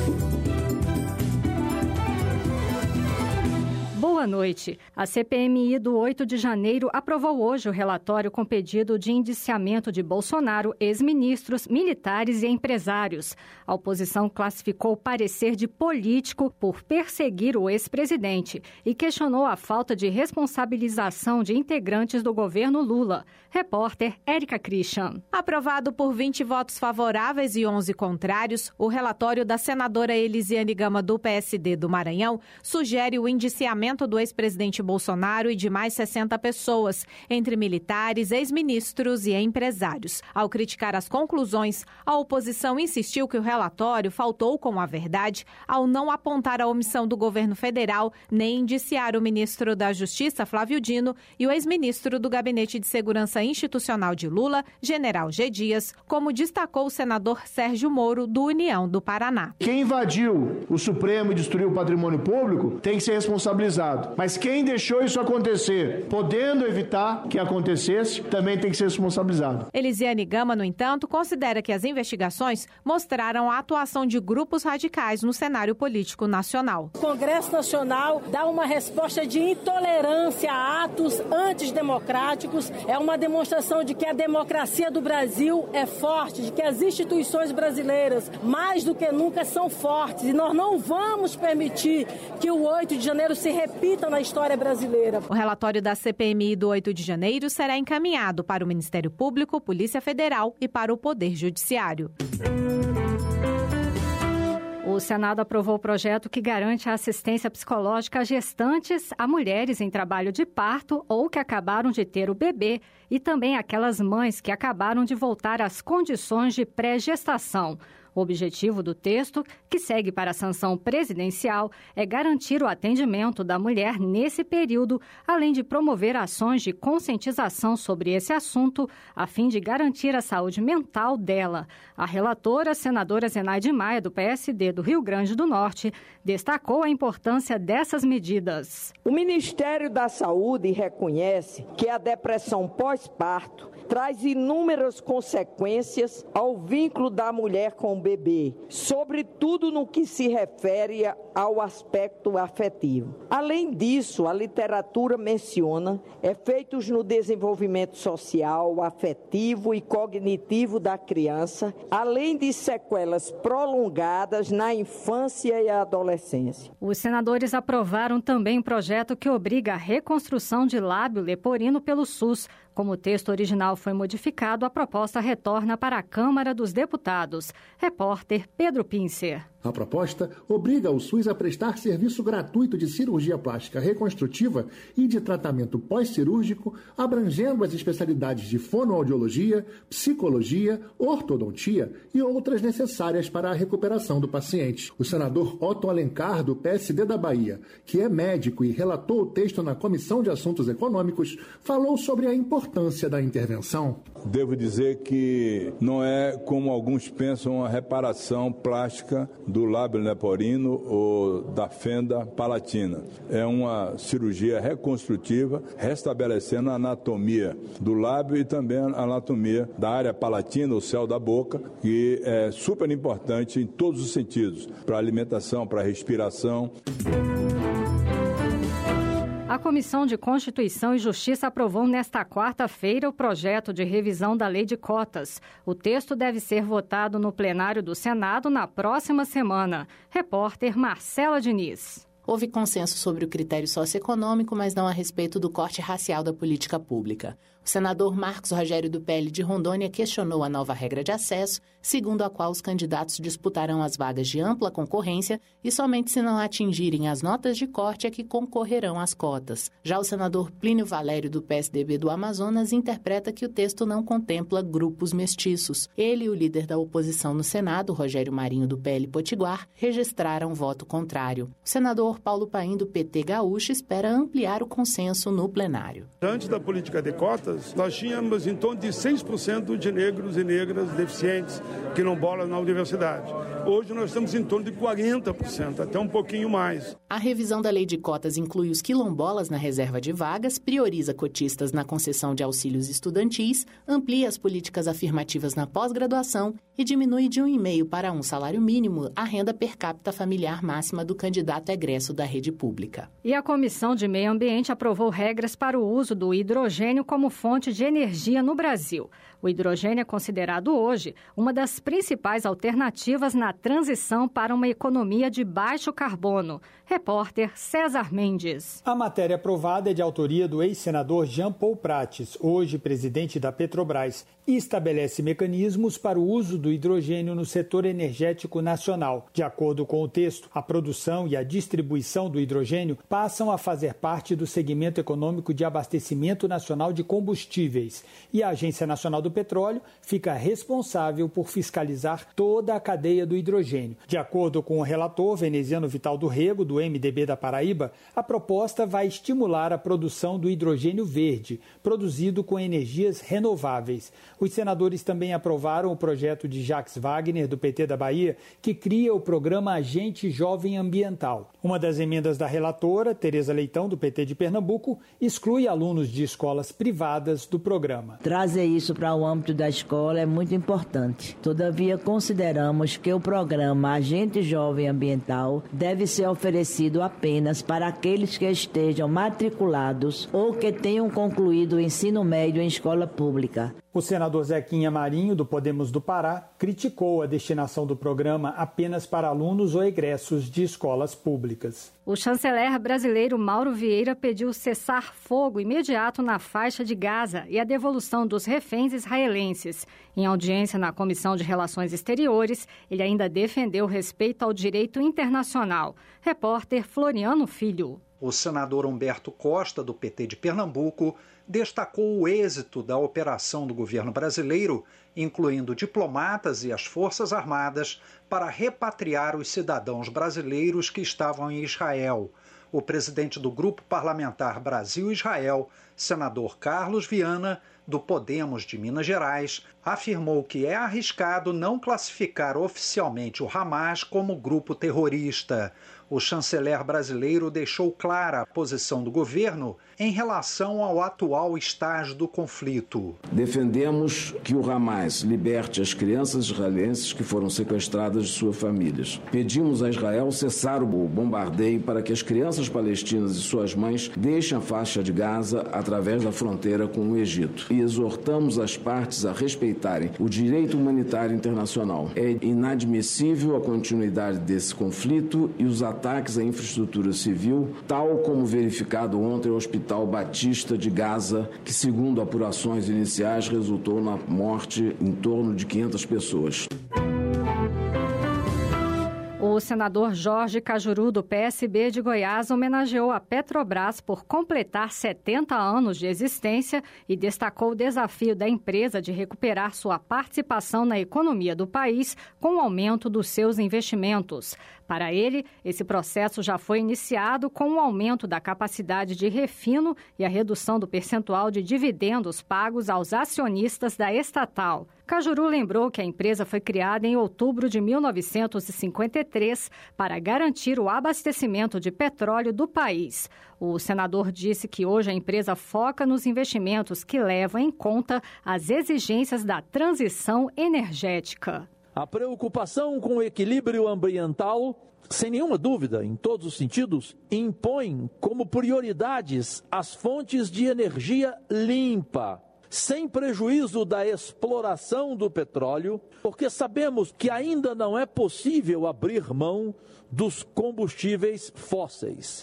Boa noite. A C P M I do oito de janeiro aprovou hoje o relatório com pedido de indiciamento de Bolsonaro, ex-ministros, militares e empresários. A oposição classificou o parecer de político por perseguir o ex-presidente e questionou a falta de responsabilização de integrantes do governo Lula. Repórter Érica Christian. Aprovado por vinte votos favoráveis e onze contrários, o relatório da senadora Elisiane Gama do P S D do Maranhão sugere o indiciamento do ex-presidente Bolsonaro e de mais sessenta pessoas, entre militares, ex-ministros e empresários. Ao criticar as conclusões, a oposição insistiu que o relatório faltou com a verdade ao não apontar a omissão do governo federal nem indiciar o ministro da Justiça, Flávio Dino, e o ex-ministro do Gabinete de Segurança Institucional de Lula, General G. Dias, como destacou o senador Sérgio Moro, do União do Paraná. Quem invadiu o Supremo e destruiu o patrimônio público tem que ser responsabilizado. Mas quem deixou isso acontecer, podendo evitar que acontecesse, também tem que ser responsabilizado. Elisiane Gama, no entanto, considera que as investigações mostraram a atuação de grupos radicais no cenário político nacional. O Congresso Nacional dá uma resposta de intolerância a atos antidemocráticos. É uma demonstração de que a democracia do Brasil é forte, de que as instituições brasileiras, mais do que nunca, são fortes. E nós não vamos permitir que o oito de janeiro se repita na história brasileira. O relatório da C P M I do oito de janeiro será encaminhado para o Ministério Público, Polícia Federal e para o Poder Judiciário. O Senado aprovou o projeto que garante a assistência psicológica a gestantes, a mulheres em trabalho de parto ou que acabaram de ter o bebê e também aquelas mães que acabaram de voltar às condições de pré-gestação. O objetivo do texto, que segue para a sanção presidencial, é garantir o atendimento da mulher nesse período, além de promover ações de conscientização sobre esse assunto, a fim de garantir a saúde mental dela. A relatora, senadora Zenaide Maia, do P S D do Rio Grande do Norte, destacou a importância dessas medidas. O Ministério da Saúde reconhece que a depressão pós-parto traz inúmeras consequências ao vínculo da mulher com o bebê, sobretudo no que se refere ao aspecto afetivo. Além disso, a literatura menciona efeitos no desenvolvimento social, afetivo e cognitivo da criança, além de sequelas prolongadas na infância e adolescência. Os senadores aprovaram também um projeto que obriga a reconstrução de lábio leporino pelo SUS. Como o texto original foi modificado, a proposta retorna para a Câmara dos Deputados. Repórter Pedro Pincer. A proposta obriga o SUS a prestar serviço gratuito de cirurgia plástica reconstrutiva e de tratamento pós-cirúrgico, abrangendo as especialidades de fonoaudiologia, psicologia, ortodontia e outras necessárias para a recuperação do paciente. O senador Otto Alencar, do P S D da Bahia, que é médico e relatou o texto na Comissão de Assuntos Econômicos, falou sobre a importância da intervenção. Devo dizer que não é, como alguns pensam, uma reparação plástica do lábio leporino ou da fenda palatina. É uma cirurgia reconstrutiva, restabelecendo a anatomia do lábio e também a anatomia da área palatina, o céu da boca, que é super importante em todos os sentidos, para a alimentação, para a respiração. A Comissão de Constituição e Justiça aprovou nesta quarta-feira o projeto de revisão da Lei de Cotas. O texto deve ser votado no plenário do Senado na próxima semana. Repórter Marcela Diniz. Houve consenso sobre o critério socioeconômico, mas não a respeito do corte racial da política pública. O senador Marcos Rogério do P L de Rondônia questionou a nova regra de acesso, segundo a qual os candidatos disputarão as vagas de ampla concorrência e somente se não atingirem as notas de corte é que concorrerão às cotas. Já o senador Plínio Valério do P S D B do Amazonas interpreta que o texto não contempla grupos mestiços. Ele e o líder da oposição no Senado, Rogério Marinho do P L Potiguar, registraram voto contrário. O senador Paulo Paim do P T Gaúcho espera ampliar o consenso no plenário. Antes da política de cotas, nós tínhamos em torno de seis por cento de negros e negras deficientes, quilombolas na universidade. Hoje nós estamos em torno de quarenta por cento, até um pouquinho mais. A revisão da lei de cotas inclui os quilombolas na reserva de vagas, prioriza cotistas na concessão de auxílios estudantis, amplia as políticas afirmativas na pós-graduação e diminui de um vírgula cinco para um salário mínimo a renda per capita familiar máxima do candidato egresso da rede pública. E a Comissão de Meio Ambiente aprovou regras para o uso do hidrogênio como fonte de energia no Brasil. O hidrogênio é considerado hoje uma das principais alternativas na transição para uma economia de baixo carbono. Repórter César Mendes. A matéria aprovada é de autoria do ex-senador Jean Paul Prates, hoje presidente da Petrobras, e estabelece mecanismos para o uso do hidrogênio no setor energético nacional. De acordo com o texto, a produção e a distribuição do hidrogênio passam a fazer parte do segmento econômico de abastecimento nacional de combustíveis e a Agência Nacional do Petróleo fica responsável por fiscalizar toda a cadeia do hidrogênio. De acordo com o relator veneziano Vital do Rego, do M D B da Paraíba, a proposta vai estimular a produção do hidrogênio verde, produzido com energias renováveis. Os senadores também aprovaram o projeto de Jacques Wagner, do P T da Bahia, que cria o programa Agente Jovem Ambiental. Uma das emendas da relatora, Tereza Leitão, do P T de Pernambuco, exclui alunos de escolas privadas do programa. Trazer isso para o âmbito da escola é muito importante. Todavia, consideramos que o programa Agente Jovem Ambiental deve ser oferecido apenas para aqueles que estejam matriculados ou que tenham concluído o ensino médio em escola pública. O senador Zequinha Marinho, do Podemos do Pará, criticou a destinação do programa apenas para alunos ou egressos de escolas públicas. O chanceler brasileiro Mauro Vieira pediu cessar-fogo imediato na faixa de Gaza e a devolução dos reféns israelenses. Em audiência na Comissão de Relações Exteriores, ele ainda defendeu respeito ao direito internacional. Repórter Floriano Filho. O senador Humberto Costa, do P T de Pernambuco, destacou o êxito da operação do governo brasileiro, incluindo diplomatas e as Forças Armadas, para repatriar os cidadãos brasileiros que estavam em Israel. O presidente do Grupo Parlamentar Brasil-Israel, senador Carlos Viana, do Podemos de Minas Gerais, afirmou que é arriscado não classificar oficialmente o Hamas como grupo terrorista. O chanceler brasileiro deixou clara a posição do governo em relação ao atual estágio do conflito. Defendemos que o Hamas liberte as crianças israelenses que foram sequestradas de suas famílias. Pedimos a Israel cessar o bombardeio para que as crianças palestinas e suas mães deixem a faixa de Gaza através da fronteira com o Egito. E exortamos as partes a respeitarem o direito humanitário internacional. É inadmissível a continuidade desse conflito e os ataques à infraestrutura civil, tal como verificado ontem no Hospital Batista de Gaza, que, segundo apurações iniciais, resultou na morte em torno de quinhentas pessoas. O O senador Jorge Cajuru, do P S B de Goiás, homenageou a Petrobras por completar setenta anos de existência e destacou o desafio da empresa de recuperar sua participação na economia do país com o aumento dos seus investimentos. Para ele, esse processo já foi iniciado com o aumento da capacidade de refino e a redução do percentual de dividendos pagos aos acionistas da estatal. Cajuru lembrou que a empresa foi criada em outubro de mil novecentos e cinquenta e três para garantir o abastecimento de petróleo do país. O senador disse que hoje a empresa foca nos investimentos que levam em conta as exigências da transição energética. A preocupação com o equilíbrio ambiental, sem nenhuma dúvida, em todos os sentidos, impõe como prioridades as fontes de energia limpa, sem prejuízo da exploração do petróleo, porque sabemos que ainda não é possível abrir mão dos combustíveis fósseis.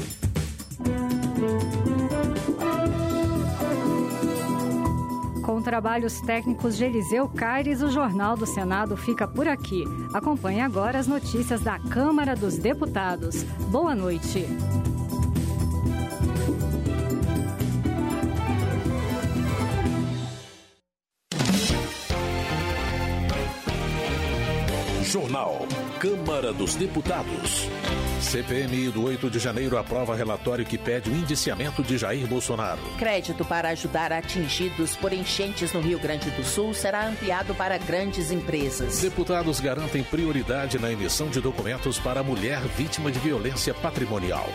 Com trabalhos técnicos de Eliseu Caires, o Jornal do Senado fica por aqui. Acompanhe agora as notícias da Câmara dos Deputados. Boa noite. Jornal Câmara dos Deputados. C P M I do oito de janeiro aprova relatório que pede o indiciamento de Jair Bolsonaro. Crédito para ajudar atingidos por enchentes no Rio Grande do Sul será ampliado para grandes empresas. Deputados garantem prioridade na emissão de documentos para a mulher vítima de violência patrimonial.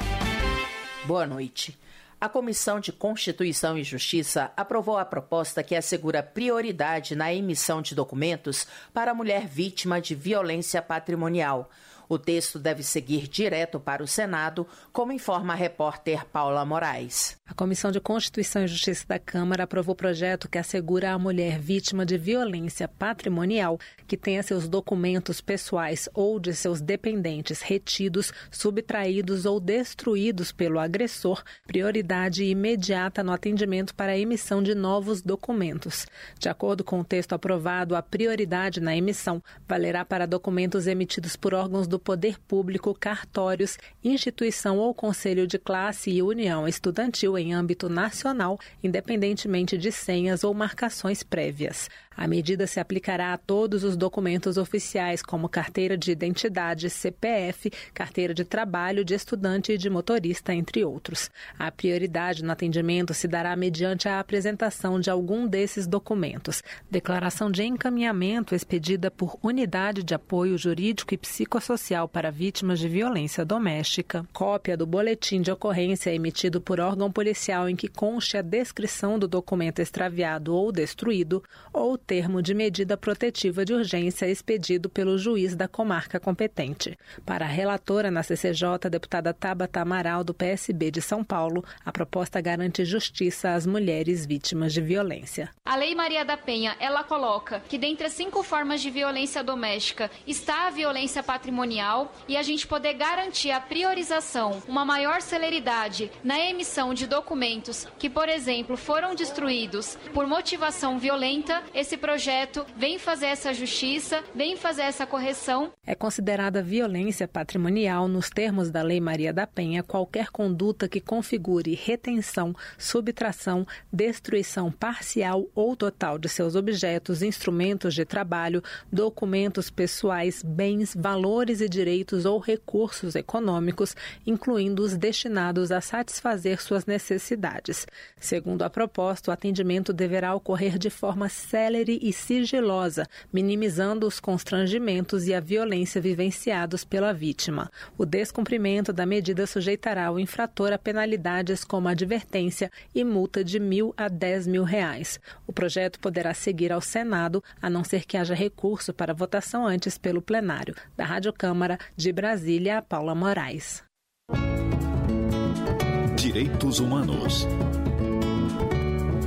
Boa noite. A Comissão de Constituição e Justiça aprovou a proposta que assegura prioridade na emissão de documentos para a mulher vítima de violência patrimonial. O texto deve seguir direto para o Senado, como informa a repórter Paula Moraes. A Comissão de Constituição e Justiça da Câmara aprovou o projeto que assegura à mulher vítima de violência patrimonial que tenha seus documentos pessoais ou de seus dependentes retidos, subtraídos ou destruídos pelo agressor, prioridade imediata no atendimento para a emissão de novos documentos. De acordo com o texto aprovado, a prioridade na emissão valerá para documentos emitidos por órgãos do Poder Público, cartórios, instituição ou conselho de classe e união estudantil em âmbito nacional, independentemente de senhas ou marcações prévias. A medida se aplicará a todos os documentos oficiais, como carteira de identidade, C P F, carteira de trabalho de estudante e de motorista, entre outros. A prioridade no atendimento se dará mediante a apresentação de algum desses documentos: declaração de encaminhamento expedida por Unidade de Apoio Jurídico e Psicossocial para Vítimas de Violência Doméstica, cópia do boletim de ocorrência emitido por órgão policial em que conste a descrição do documento extraviado ou destruído, ou termo de medida protetiva de urgência expedido pelo juiz da comarca competente. Para a relatora na C C J, a deputada Tabata Amaral, do P S B de São Paulo, a proposta garante justiça às mulheres vítimas de violência. A Lei Maria da Penha, ela coloca que dentre as cinco formas de violência doméstica está a violência patrimonial, e a gente poder garantir a priorização, uma maior celeridade na emissão de documentos que, por exemplo, foram destruídos por motivação violenta. Esse projeto vem fazer essa justiça, vem fazer essa correção. É considerada violência patrimonial, nos termos da Lei Maria da Penha, qualquer conduta que configure retenção, subtração, destruição parcial ou total de seus objetos, instrumentos de trabalho, documentos pessoais, bens, valores e direitos ou recursos econômicos, incluindo os destinados a satisfazer suas necessidades. Segundo a proposta, o atendimento deverá ocorrer de forma célere e sigilosa, minimizando os constrangimentos e a violência vivenciados pela vítima. O descumprimento da medida sujeitará o infrator a penalidades como advertência e multa de mil a dez mil reais. O projeto poderá seguir ao Senado, a não ser que haja recurso para votação antes pelo plenário. Da Rádio Câmara, de Brasília, Paula Moraes. Direitos Humanos.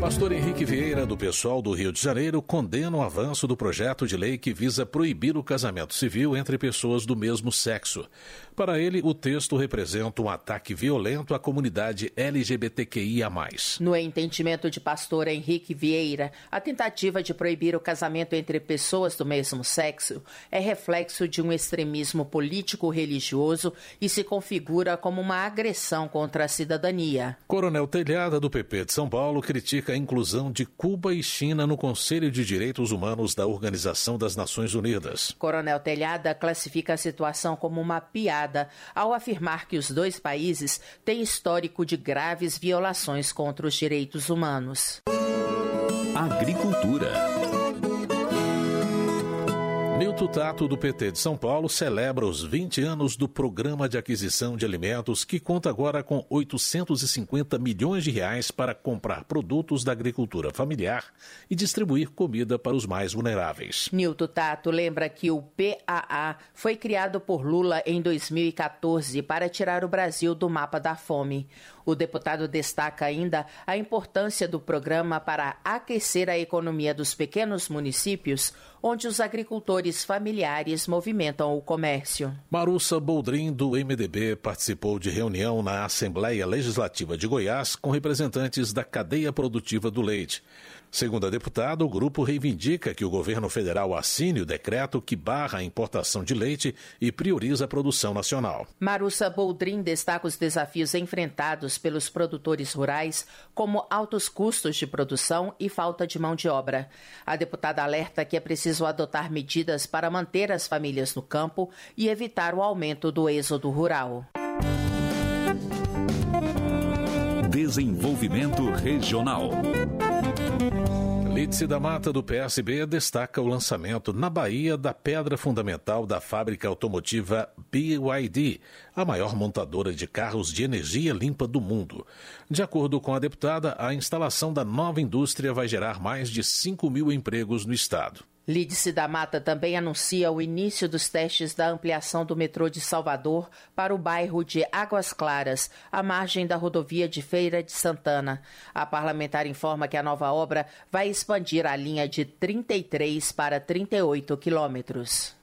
Pastor Henrique Vieira, do PSOL do Rio de Janeiro, condena o avanço do projeto de lei que visa proibir o casamento civil entre pessoas do mesmo sexo. Para ele, o texto representa um ataque violento à comunidade L G B T Q I A mais. No entendimento de pastor Henrique Vieira, a tentativa de proibir o casamento entre pessoas do mesmo sexo é reflexo de um extremismo político-religioso e se configura como uma agressão contra a cidadania. Coronel Telhada, do P P de São Paulo, critica a inclusão de Cuba e China no Conselho de Direitos Humanos da Organização das Nações Unidas. Coronel Telhada classifica a situação como uma piada ao afirmar que os dois países têm histórico de graves violações contra os direitos humanos. Agricultura. Nilton Tato, do P T de São Paulo, celebra os vinte anos do Programa de Aquisição de Alimentos, que conta agora com oitocentos e cinquenta milhões de reais para comprar produtos da agricultura familiar e distribuir comida para os mais vulneráveis. Nilton Tato lembra que o P A A foi criado por Lula em dois mil e quatorze para tirar o Brasil do mapa da fome. O deputado destaca ainda a importância do programa para aquecer a economia dos pequenos municípios, onde os agricultores familiares movimentam o comércio. Marussa Boldrin, do M D B, participou de reunião na Assembleia Legislativa de Goiás com representantes da cadeia produtiva do leite. Segundo a deputada, o grupo reivindica que o governo federal assine o decreto que barra a importação de leite e prioriza a produção nacional. Marussa Boldrin destaca os desafios enfrentados pelos produtores rurais, como altos custos de produção e falta de mão de obra. A deputada alerta que é preciso adotar medidas para manter as famílias no campo e evitar o aumento do êxodo rural. Desenvolvimento regional. Lídice da Mata, do P S B, destaca o lançamento na Bahia da pedra fundamental da fábrica automotiva B Y D, a maior montadora de carros de energia limpa do mundo. De acordo com a deputada, a instalação da nova indústria vai gerar mais de cinco mil empregos no estado. Lídice da Mata também anuncia o início dos testes da ampliação do metrô de Salvador para o bairro de Águas Claras, à margem da rodovia de Feira de Santana. A parlamentar informa que a nova obra vai expandir a linha de trinta e três para trinta e oito quilômetros.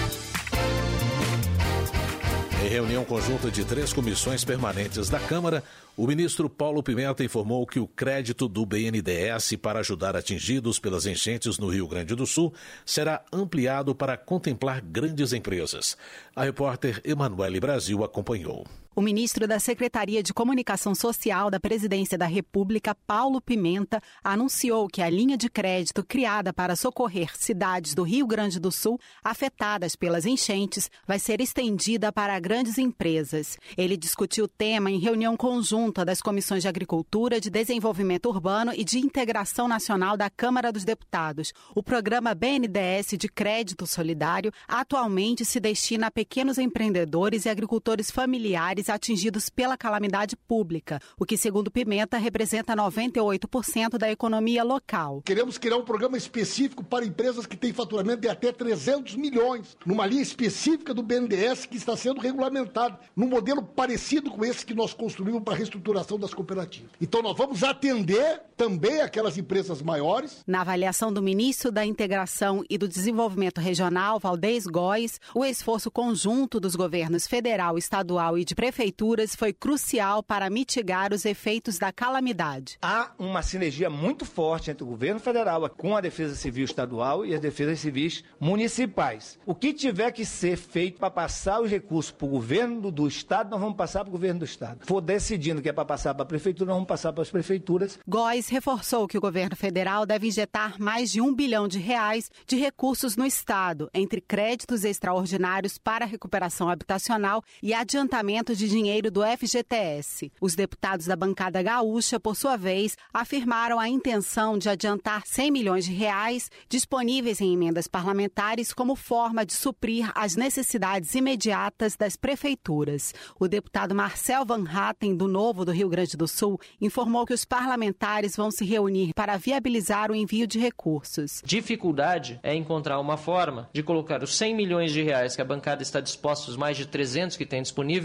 Em reunião conjunta de três comissões permanentes da Câmara, o ministro Paulo Pimenta informou que o crédito do B N D E S para ajudar atingidos pelas enchentes no Rio Grande do Sul será ampliado para contemplar grandes empresas. A repórter Emanuele Brasil acompanhou. O ministro da Secretaria de Comunicação Social da Presidência da República, Paulo Pimenta, anunciou que a linha de crédito criada para socorrer cidades do Rio Grande do Sul afetadas pelas enchentes vai ser estendida para grandes empresas. Ele discutiu o tema em reunião conjunta das Comissões de Agricultura, de Desenvolvimento Urbano e de Integração Nacional da Câmara dos Deputados. O programa B N D E S de Crédito Solidário atualmente se destina a pequenos empreendedores e agricultores familiares atingidos pela calamidade pública, o que, segundo Pimenta, representa noventa e oito por cento da economia local. Queremos criar um programa específico para empresas que têm faturamento de até trezentos milhões, numa linha específica do B N D E S que está sendo regulamentado, num modelo parecido com esse que nós construímos para a reestruturação das cooperativas. Então nós vamos atender também aquelas empresas maiores. Na avaliação do ministro da Integração e do Desenvolvimento Regional, Valdez Góes, o esforço conjunto dos governos federal, estadual e de prefeituras foi crucial para mitigar os efeitos da calamidade. Há uma sinergia muito forte entre o governo federal com a Defesa Civil Estadual e as Defesas Civis Municipais. O que tiver que ser feito para passar os recursos para o governo do Estado, nós vamos passar para o governo do Estado. For decidindo que é para passar para a prefeitura, nós vamos passar para as prefeituras. Góes reforçou que o governo federal deve injetar mais de um bilhão de reais de recursos no Estado, entre créditos extraordinários para a recuperação habitacional e adiantamento de de dinheiro do F G T S. Os deputados da bancada gaúcha, por sua vez, afirmaram a intenção de adiantar cem milhões de reais disponíveis em emendas parlamentares como forma de suprir as necessidades imediatas das prefeituras. O deputado Marcel Van Hatten, do Novo do Rio Grande do Sul, informou que os parlamentares vão se reunir para viabilizar o envio de recursos. Dificuldade é encontrar uma forma de colocar os cem milhões de reais que a bancada está disposta, os mais de trezentos que tem disponível, para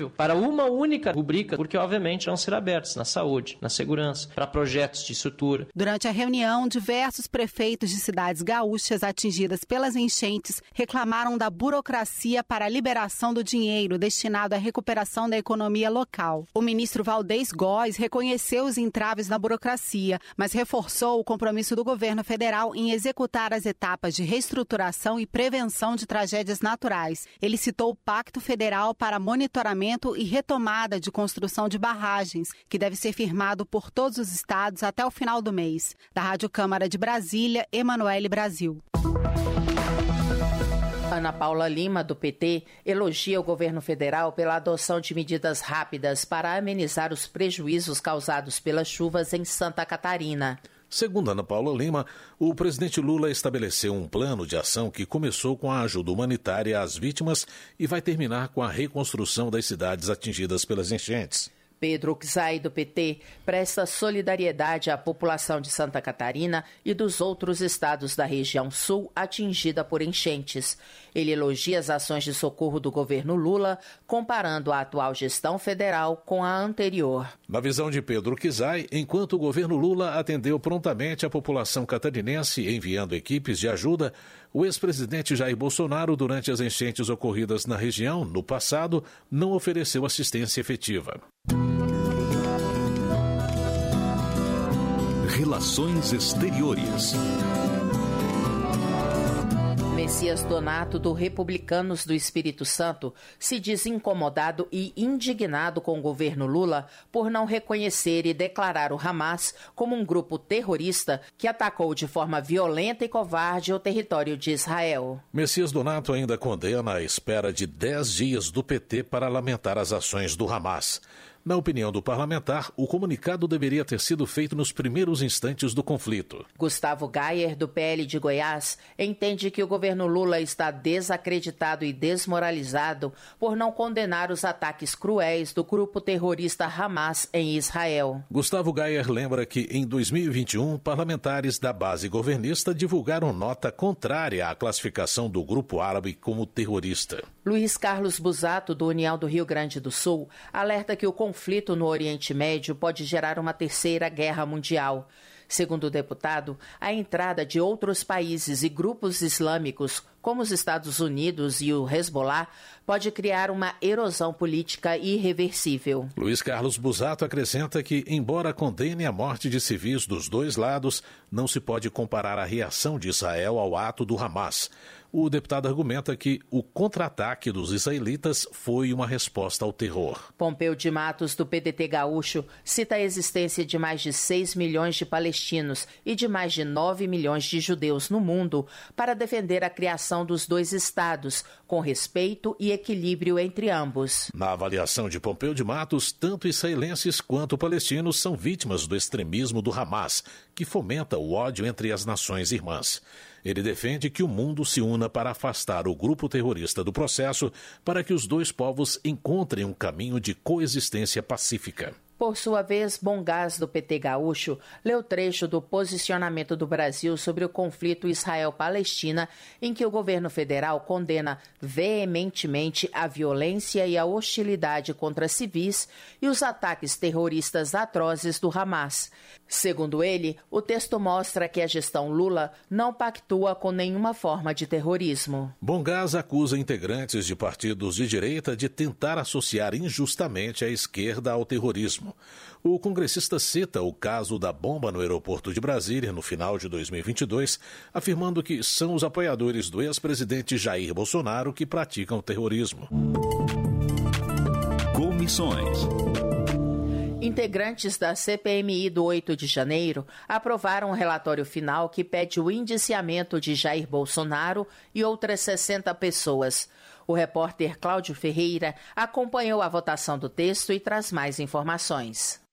uma única rubrica, porque obviamente vão ser abertos na saúde, na segurança, para projetos de estrutura. Durante a reunião, diversos prefeitos de cidades gaúchas atingidas pelas enchentes reclamaram da burocracia para a liberação do dinheiro destinado à recuperação da economia local. O ministro Valdez Góes reconheceu os entraves na burocracia, mas reforçou o compromisso do governo federal em executar as etapas de reestruturação e prevenção de tragédias naturais. Ele citou o Pacto Federal para monitoramento e retomada de construção de barragens, que deve ser firmado por todos os estados até o final do mês. Da Rádio Câmara de Brasília, Emanuele Brasil. Ana Paula Lima, do P T, elogia o governo federal pela adoção de medidas rápidas para amenizar os prejuízos causados pelas chuvas em Santa Catarina. Segundo Ana Paula Lima, o presidente Lula estabeleceu um plano de ação que começou com a ajuda humanitária às vítimas e vai terminar com a reconstrução das cidades atingidas pelas enchentes. Pedro Uczai, do P T, presta solidariedade à população de Santa Catarina e dos outros estados da região sul atingida por enchentes. Ele elogia as ações de socorro do governo Lula, comparando a atual gestão federal com a anterior. Na visão de Pedro Uczai, enquanto o governo Lula atendeu prontamente a população catarinense enviando equipes de ajuda, o ex-presidente Jair Bolsonaro, durante as enchentes ocorridas na região no passado, não ofereceu assistência efetiva. Relações Exteriores. Messias Donato, do Republicanos do Espírito Santo, se diz incomodado e indignado com o governo Lula por não reconhecer e declarar o Hamas como um grupo terrorista que atacou de forma violenta e covarde o território de Israel. Messias Donato ainda condena a espera de dez dias do P T para lamentar as ações do Hamas. Na opinião do parlamentar, o comunicado deveria ter sido feito nos primeiros instantes do conflito. Gustavo Gayer, do P L de Goiás, entende que o governo Lula está desacreditado e desmoralizado por não condenar os ataques cruéis do grupo terrorista Hamas em Israel. Gustavo Gayer lembra que, em dois mil e vinte e um, parlamentares da base governista divulgaram nota contrária à classificação do grupo árabe como terrorista. Luiz Carlos Busato, do União do Rio Grande do Sul, alerta que o conflito no Oriente Médio pode gerar uma terceira guerra mundial. Segundo o deputado, a entrada de outros países e grupos islâmicos, como os Estados Unidos e o Hezbollah, pode criar uma erosão política irreversível. Luiz Carlos Busato acrescenta que, embora condene a morte de civis dos dois lados, não se pode comparar a reação de Israel ao ato do Hamas. O deputado argumenta que o contra-ataque dos israelitas foi uma resposta ao terror. Pompeu de Matos, do P D T gaúcho, cita a existência de mais de seis milhões de palestinos e de mais de nove milhões de judeus no mundo para defender a criação dos dois estados, com respeito e equilíbrio entre ambos. Na avaliação de Pompeu de Matos, tanto israelenses quanto palestinos são vítimas do extremismo do Hamas, que fomenta o ódio entre as nações irmãs. Ele defende que o mundo se una para afastar o grupo terrorista do processo para que os dois povos encontrem um caminho de coexistência pacífica. Por sua vez, Bongás, do P T gaúcho, leu trecho do posicionamento do Brasil sobre o conflito Israel-Palestina, em que o governo federal condena veementemente a violência e a hostilidade contra civis e os ataques terroristas atrozes do Hamas. Segundo ele, o texto mostra que a gestão Lula não pactua com nenhuma forma de terrorismo. Bongás acusa integrantes de partidos de direita de tentar associar injustamente a esquerda ao terrorismo. O congressista cita o caso da bomba no aeroporto de Brasília no final de dois mil e vinte e dois, afirmando que são os apoiadores do ex-presidente Jair Bolsonaro que praticam terrorismo. Comissões. Integrantes da C P M I do oito de janeiro aprovaram um relatório final que pede o indiciamento de Jair Bolsonaro e outras sessenta pessoas. O repórter Cláudio Ferreira acompanhou a votação do texto e traz mais informações.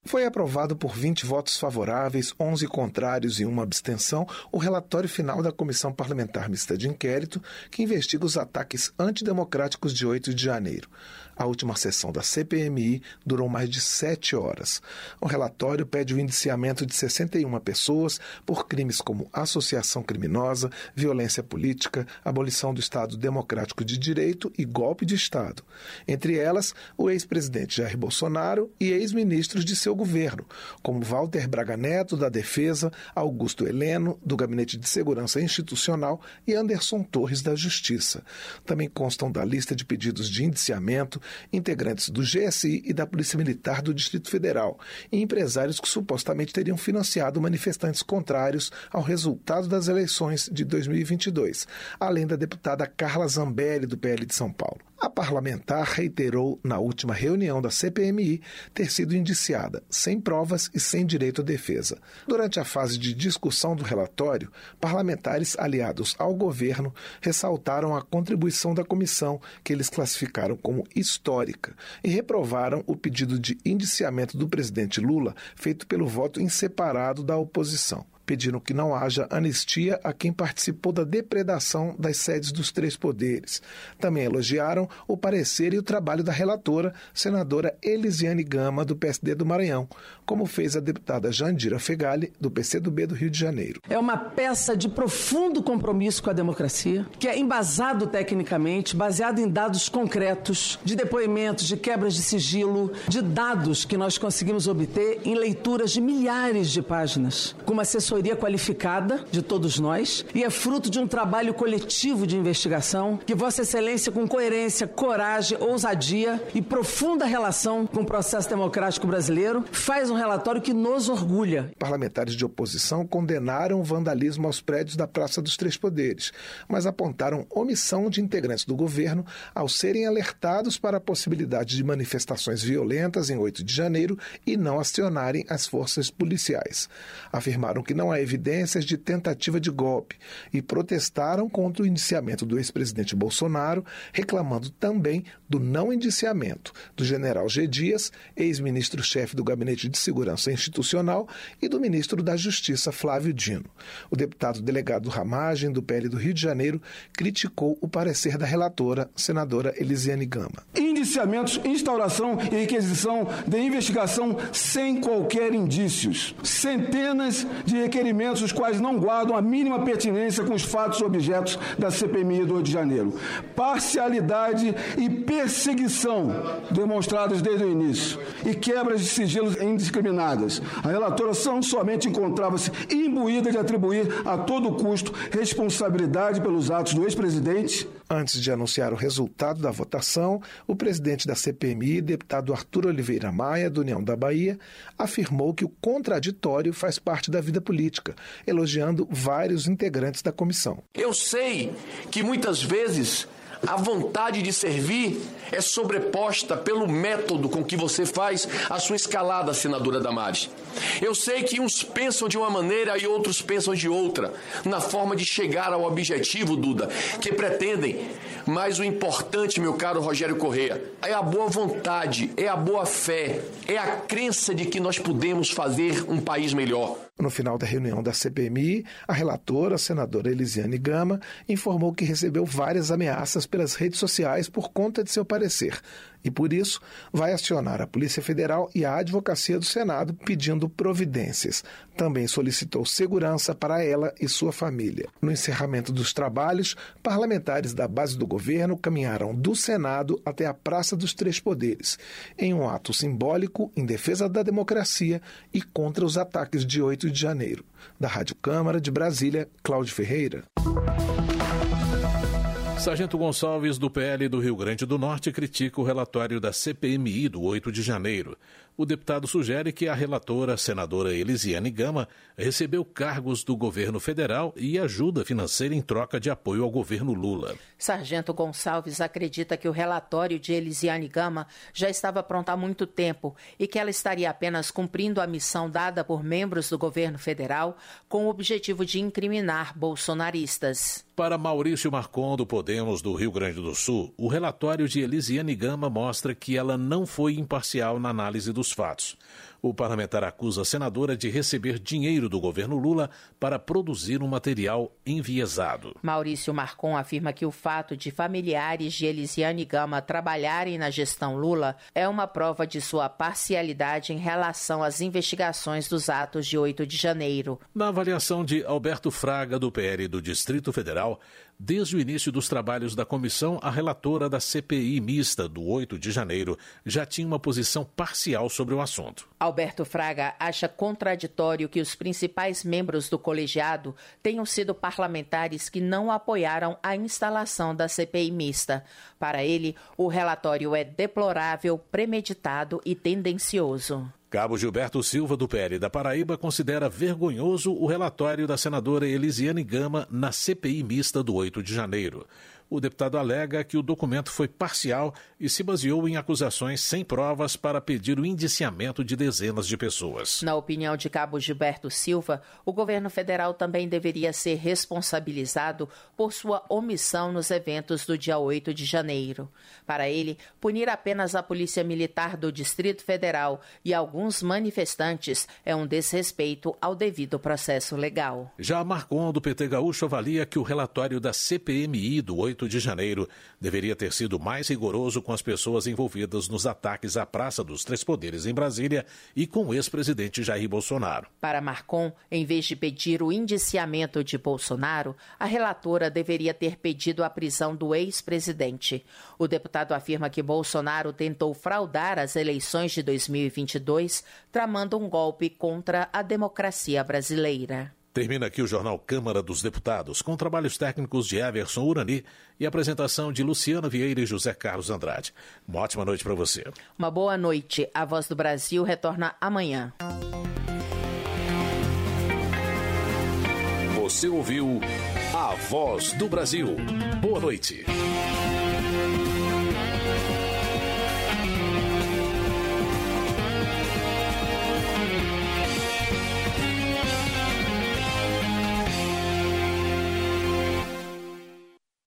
Foi aprovado por vinte votos favoráveis, onze contrários e uma abstenção o relatório final da Comissão Parlamentar Mista de Inquérito, que investiga os ataques antidemocráticos de oito de janeiro. A última sessão da C P M I durou mais de sete horas. O relatório pede o indiciamento de sessenta e uma pessoas por crimes como associação criminosa, violência política, abolição do Estado Democrático de Direito e golpe de Estado. Entre elas, o ex-presidente Jair Bolsonaro e ex-ministros de seu governo, como Walter Braga Neto, da Defesa, Augusto Heleno, do Gabinete de Segurança Institucional e Anderson Torres, da Justiça. Também constam da lista de pedidos de indiciamento integrantes do G S I e da Polícia Militar do Distrito Federal e empresários que supostamente teriam financiado manifestantes contrários ao resultado das eleições de dois mil e vinte e dois, além da deputada Carla Zambelli, do P L de São Paulo. A parlamentar reiterou na última reunião da C P M I ter sido indiciada, sem provas e sem direito à defesa. Durante a fase de discussão do relatório, parlamentares aliados ao governo ressaltaram a contribuição da comissão, que eles classificaram como histórica, e reprovaram o pedido de indiciamento do presidente Lula feito pelo voto em separado da oposição. Pediram que não haja anistia a quem participou da depredação das sedes dos três poderes. Também elogiaram o parecer e o trabalho da relatora, senadora Elisiane Gama, do P S D do Maranhão, como fez a deputada Jandira Fegali, do P C do B do Rio de Janeiro. É uma peça de profundo compromisso com a democracia, que é embasado tecnicamente, baseado em dados concretos, de depoimentos, de quebras de sigilo, de dados que nós conseguimos obter em leituras de milhares de páginas, com uma assessoria qualificada de todos nós, e é fruto de um trabalho coletivo de investigação que Vossa Excelência, com coerência, coragem, ousadia e profunda relação com o processo democrático brasileiro, faz um relatório que nos orgulha. Parlamentares de oposição condenaram o vandalismo aos prédios da Praça dos Três Poderes, mas apontaram omissão de integrantes do governo ao serem alertados para a possibilidade de manifestações violentas em oito de janeiro e não acionarem as forças policiais. Afirmaram que não há evidências de tentativa de golpe e protestaram contra o indiciamento do ex-presidente Bolsonaro, reclamando também do não indiciamento do general G. Dias, ex-ministro-chefe do Gabinete de Segurança Institucional, e do ministro da Justiça, Flávio Dino. O deputado delegado Ramagem, do P L do Rio de Janeiro, criticou o parecer da relatora, senadora Elisiane Gama. Indiciamentos, instauração e requisição de investigação sem qualquer indícios. Centenas de requerimentos os quais não guardam a mínima pertinência com os fatos objetos da C P M I do Rio de Janeiro. Parcialidade e perseguição demonstradas desde o início e quebras de sigilos indiscriminadas. A relatora não somente encontrava-se imbuída de atribuir a todo custo responsabilidade pelos atos do ex-presidente. Antes de anunciar o resultado da votação, o presidente da C P M I, deputado Arthur Oliveira Maia, do União da Bahia, afirmou que o contraditório faz parte da vida política, elogiando vários integrantes da comissão. Eu sei que muitas vezes a vontade de servir é sobreposta pelo método com que você faz a sua escalada, senadora Damares. Eu sei que uns pensam de uma maneira e outros pensam de outra, na forma de chegar ao objetivo, Duda, que pretendem. Mas o importante, meu caro Rogério Correia, é a boa vontade, é a boa fé, é a crença de que nós podemos fazer um país melhor. No final da reunião da C P M I, a relatora, a senadora Elisiane Gama, informou que recebeu várias ameaças pelas redes sociais por conta de seu parecer e, por isso, vai acionar a Polícia Federal e a Advocacia do Senado pedindo providências. Também solicitou segurança para ela e sua família. No encerramento dos trabalhos, parlamentares da base do governo caminharam do Senado até a Praça dos Três Poderes, em um ato simbólico em defesa da democracia e contra os ataques de oito de janeiro. Da Rádio Câmara de Brasília, Cláudio Ferreira. Sargento Gonçalves, do P L do Rio Grande do Norte, critica o relatório da C P M I do oito de janeiro. O deputado sugere que a relatora, senadora Elisiane Gama, recebeu cargos do governo federal e ajuda financeira em troca de apoio ao governo Lula. Sargento Gonçalves acredita que o relatório de Elisiane Gama já estava pronto há muito tempo e que ela estaria apenas cumprindo a missão dada por membros do governo federal com o objetivo de incriminar bolsonaristas. Para Maurício Marcon, do Poder Podemos do Rio Grande do Sul, o relatório de Elisiane Gama mostra que ela não foi imparcial na análise dos fatos. O parlamentar acusa a senadora de receber dinheiro do governo Lula para produzir um material enviesado. Maurício Marcon afirma que o fato de familiares de Elisiane Gama trabalharem na gestão Lula é uma prova de sua parcialidade em relação às investigações dos atos de oito de janeiro. Na avaliação de Alberto Fraga, do P L do Distrito Federal, desde o início dos trabalhos da comissão, a relatora da C P I mista do oito de janeiro já tinha uma posição parcial sobre o assunto. Alberto Fraga acha contraditório que os principais membros do colegiado tenham sido parlamentares que não apoiaram a instalação da C P I mista. Para ele, o relatório é deplorável, premeditado e tendencioso. Cabo Gilberto Silva, do P L da Paraíba, considera vergonhoso o relatório da senadora Elisiane Gama na C P I mista do oito de janeiro. O deputado alega que o documento foi parcial e se baseou em acusações sem provas para pedir o indiciamento de dezenas de pessoas. Na opinião de Cabo Gilberto Silva, o governo federal também deveria ser responsabilizado por sua omissão nos eventos do dia oito de janeiro. Para ele, punir apenas a Polícia Militar do Distrito Federal e alguns manifestantes é um desrespeito ao devido processo legal. Já Marcon, do P T Gaúcho, avalia que o relatório da C P M I do oito de janeiro deveria ter sido mais rigoroso com as pessoas envolvidas nos ataques à Praça dos Três Poderes em Brasília e com o ex-presidente Jair Bolsonaro. Para Marcon, em vez de pedir o indiciamento de Bolsonaro, a relatora deveria ter pedido a prisão do ex-presidente. O deputado afirma que Bolsonaro tentou fraudar as eleições de dois mil e vinte e dois, tramando um golpe contra a democracia brasileira. Termina aqui o Jornal Câmara dos Deputados, com trabalhos técnicos de Everson Urani e apresentação de Luciana Vieira e José Carlos Andrade. Uma ótima noite para você. Uma boa noite. A Voz do Brasil retorna amanhã. Você ouviu A Voz do Brasil. Boa noite.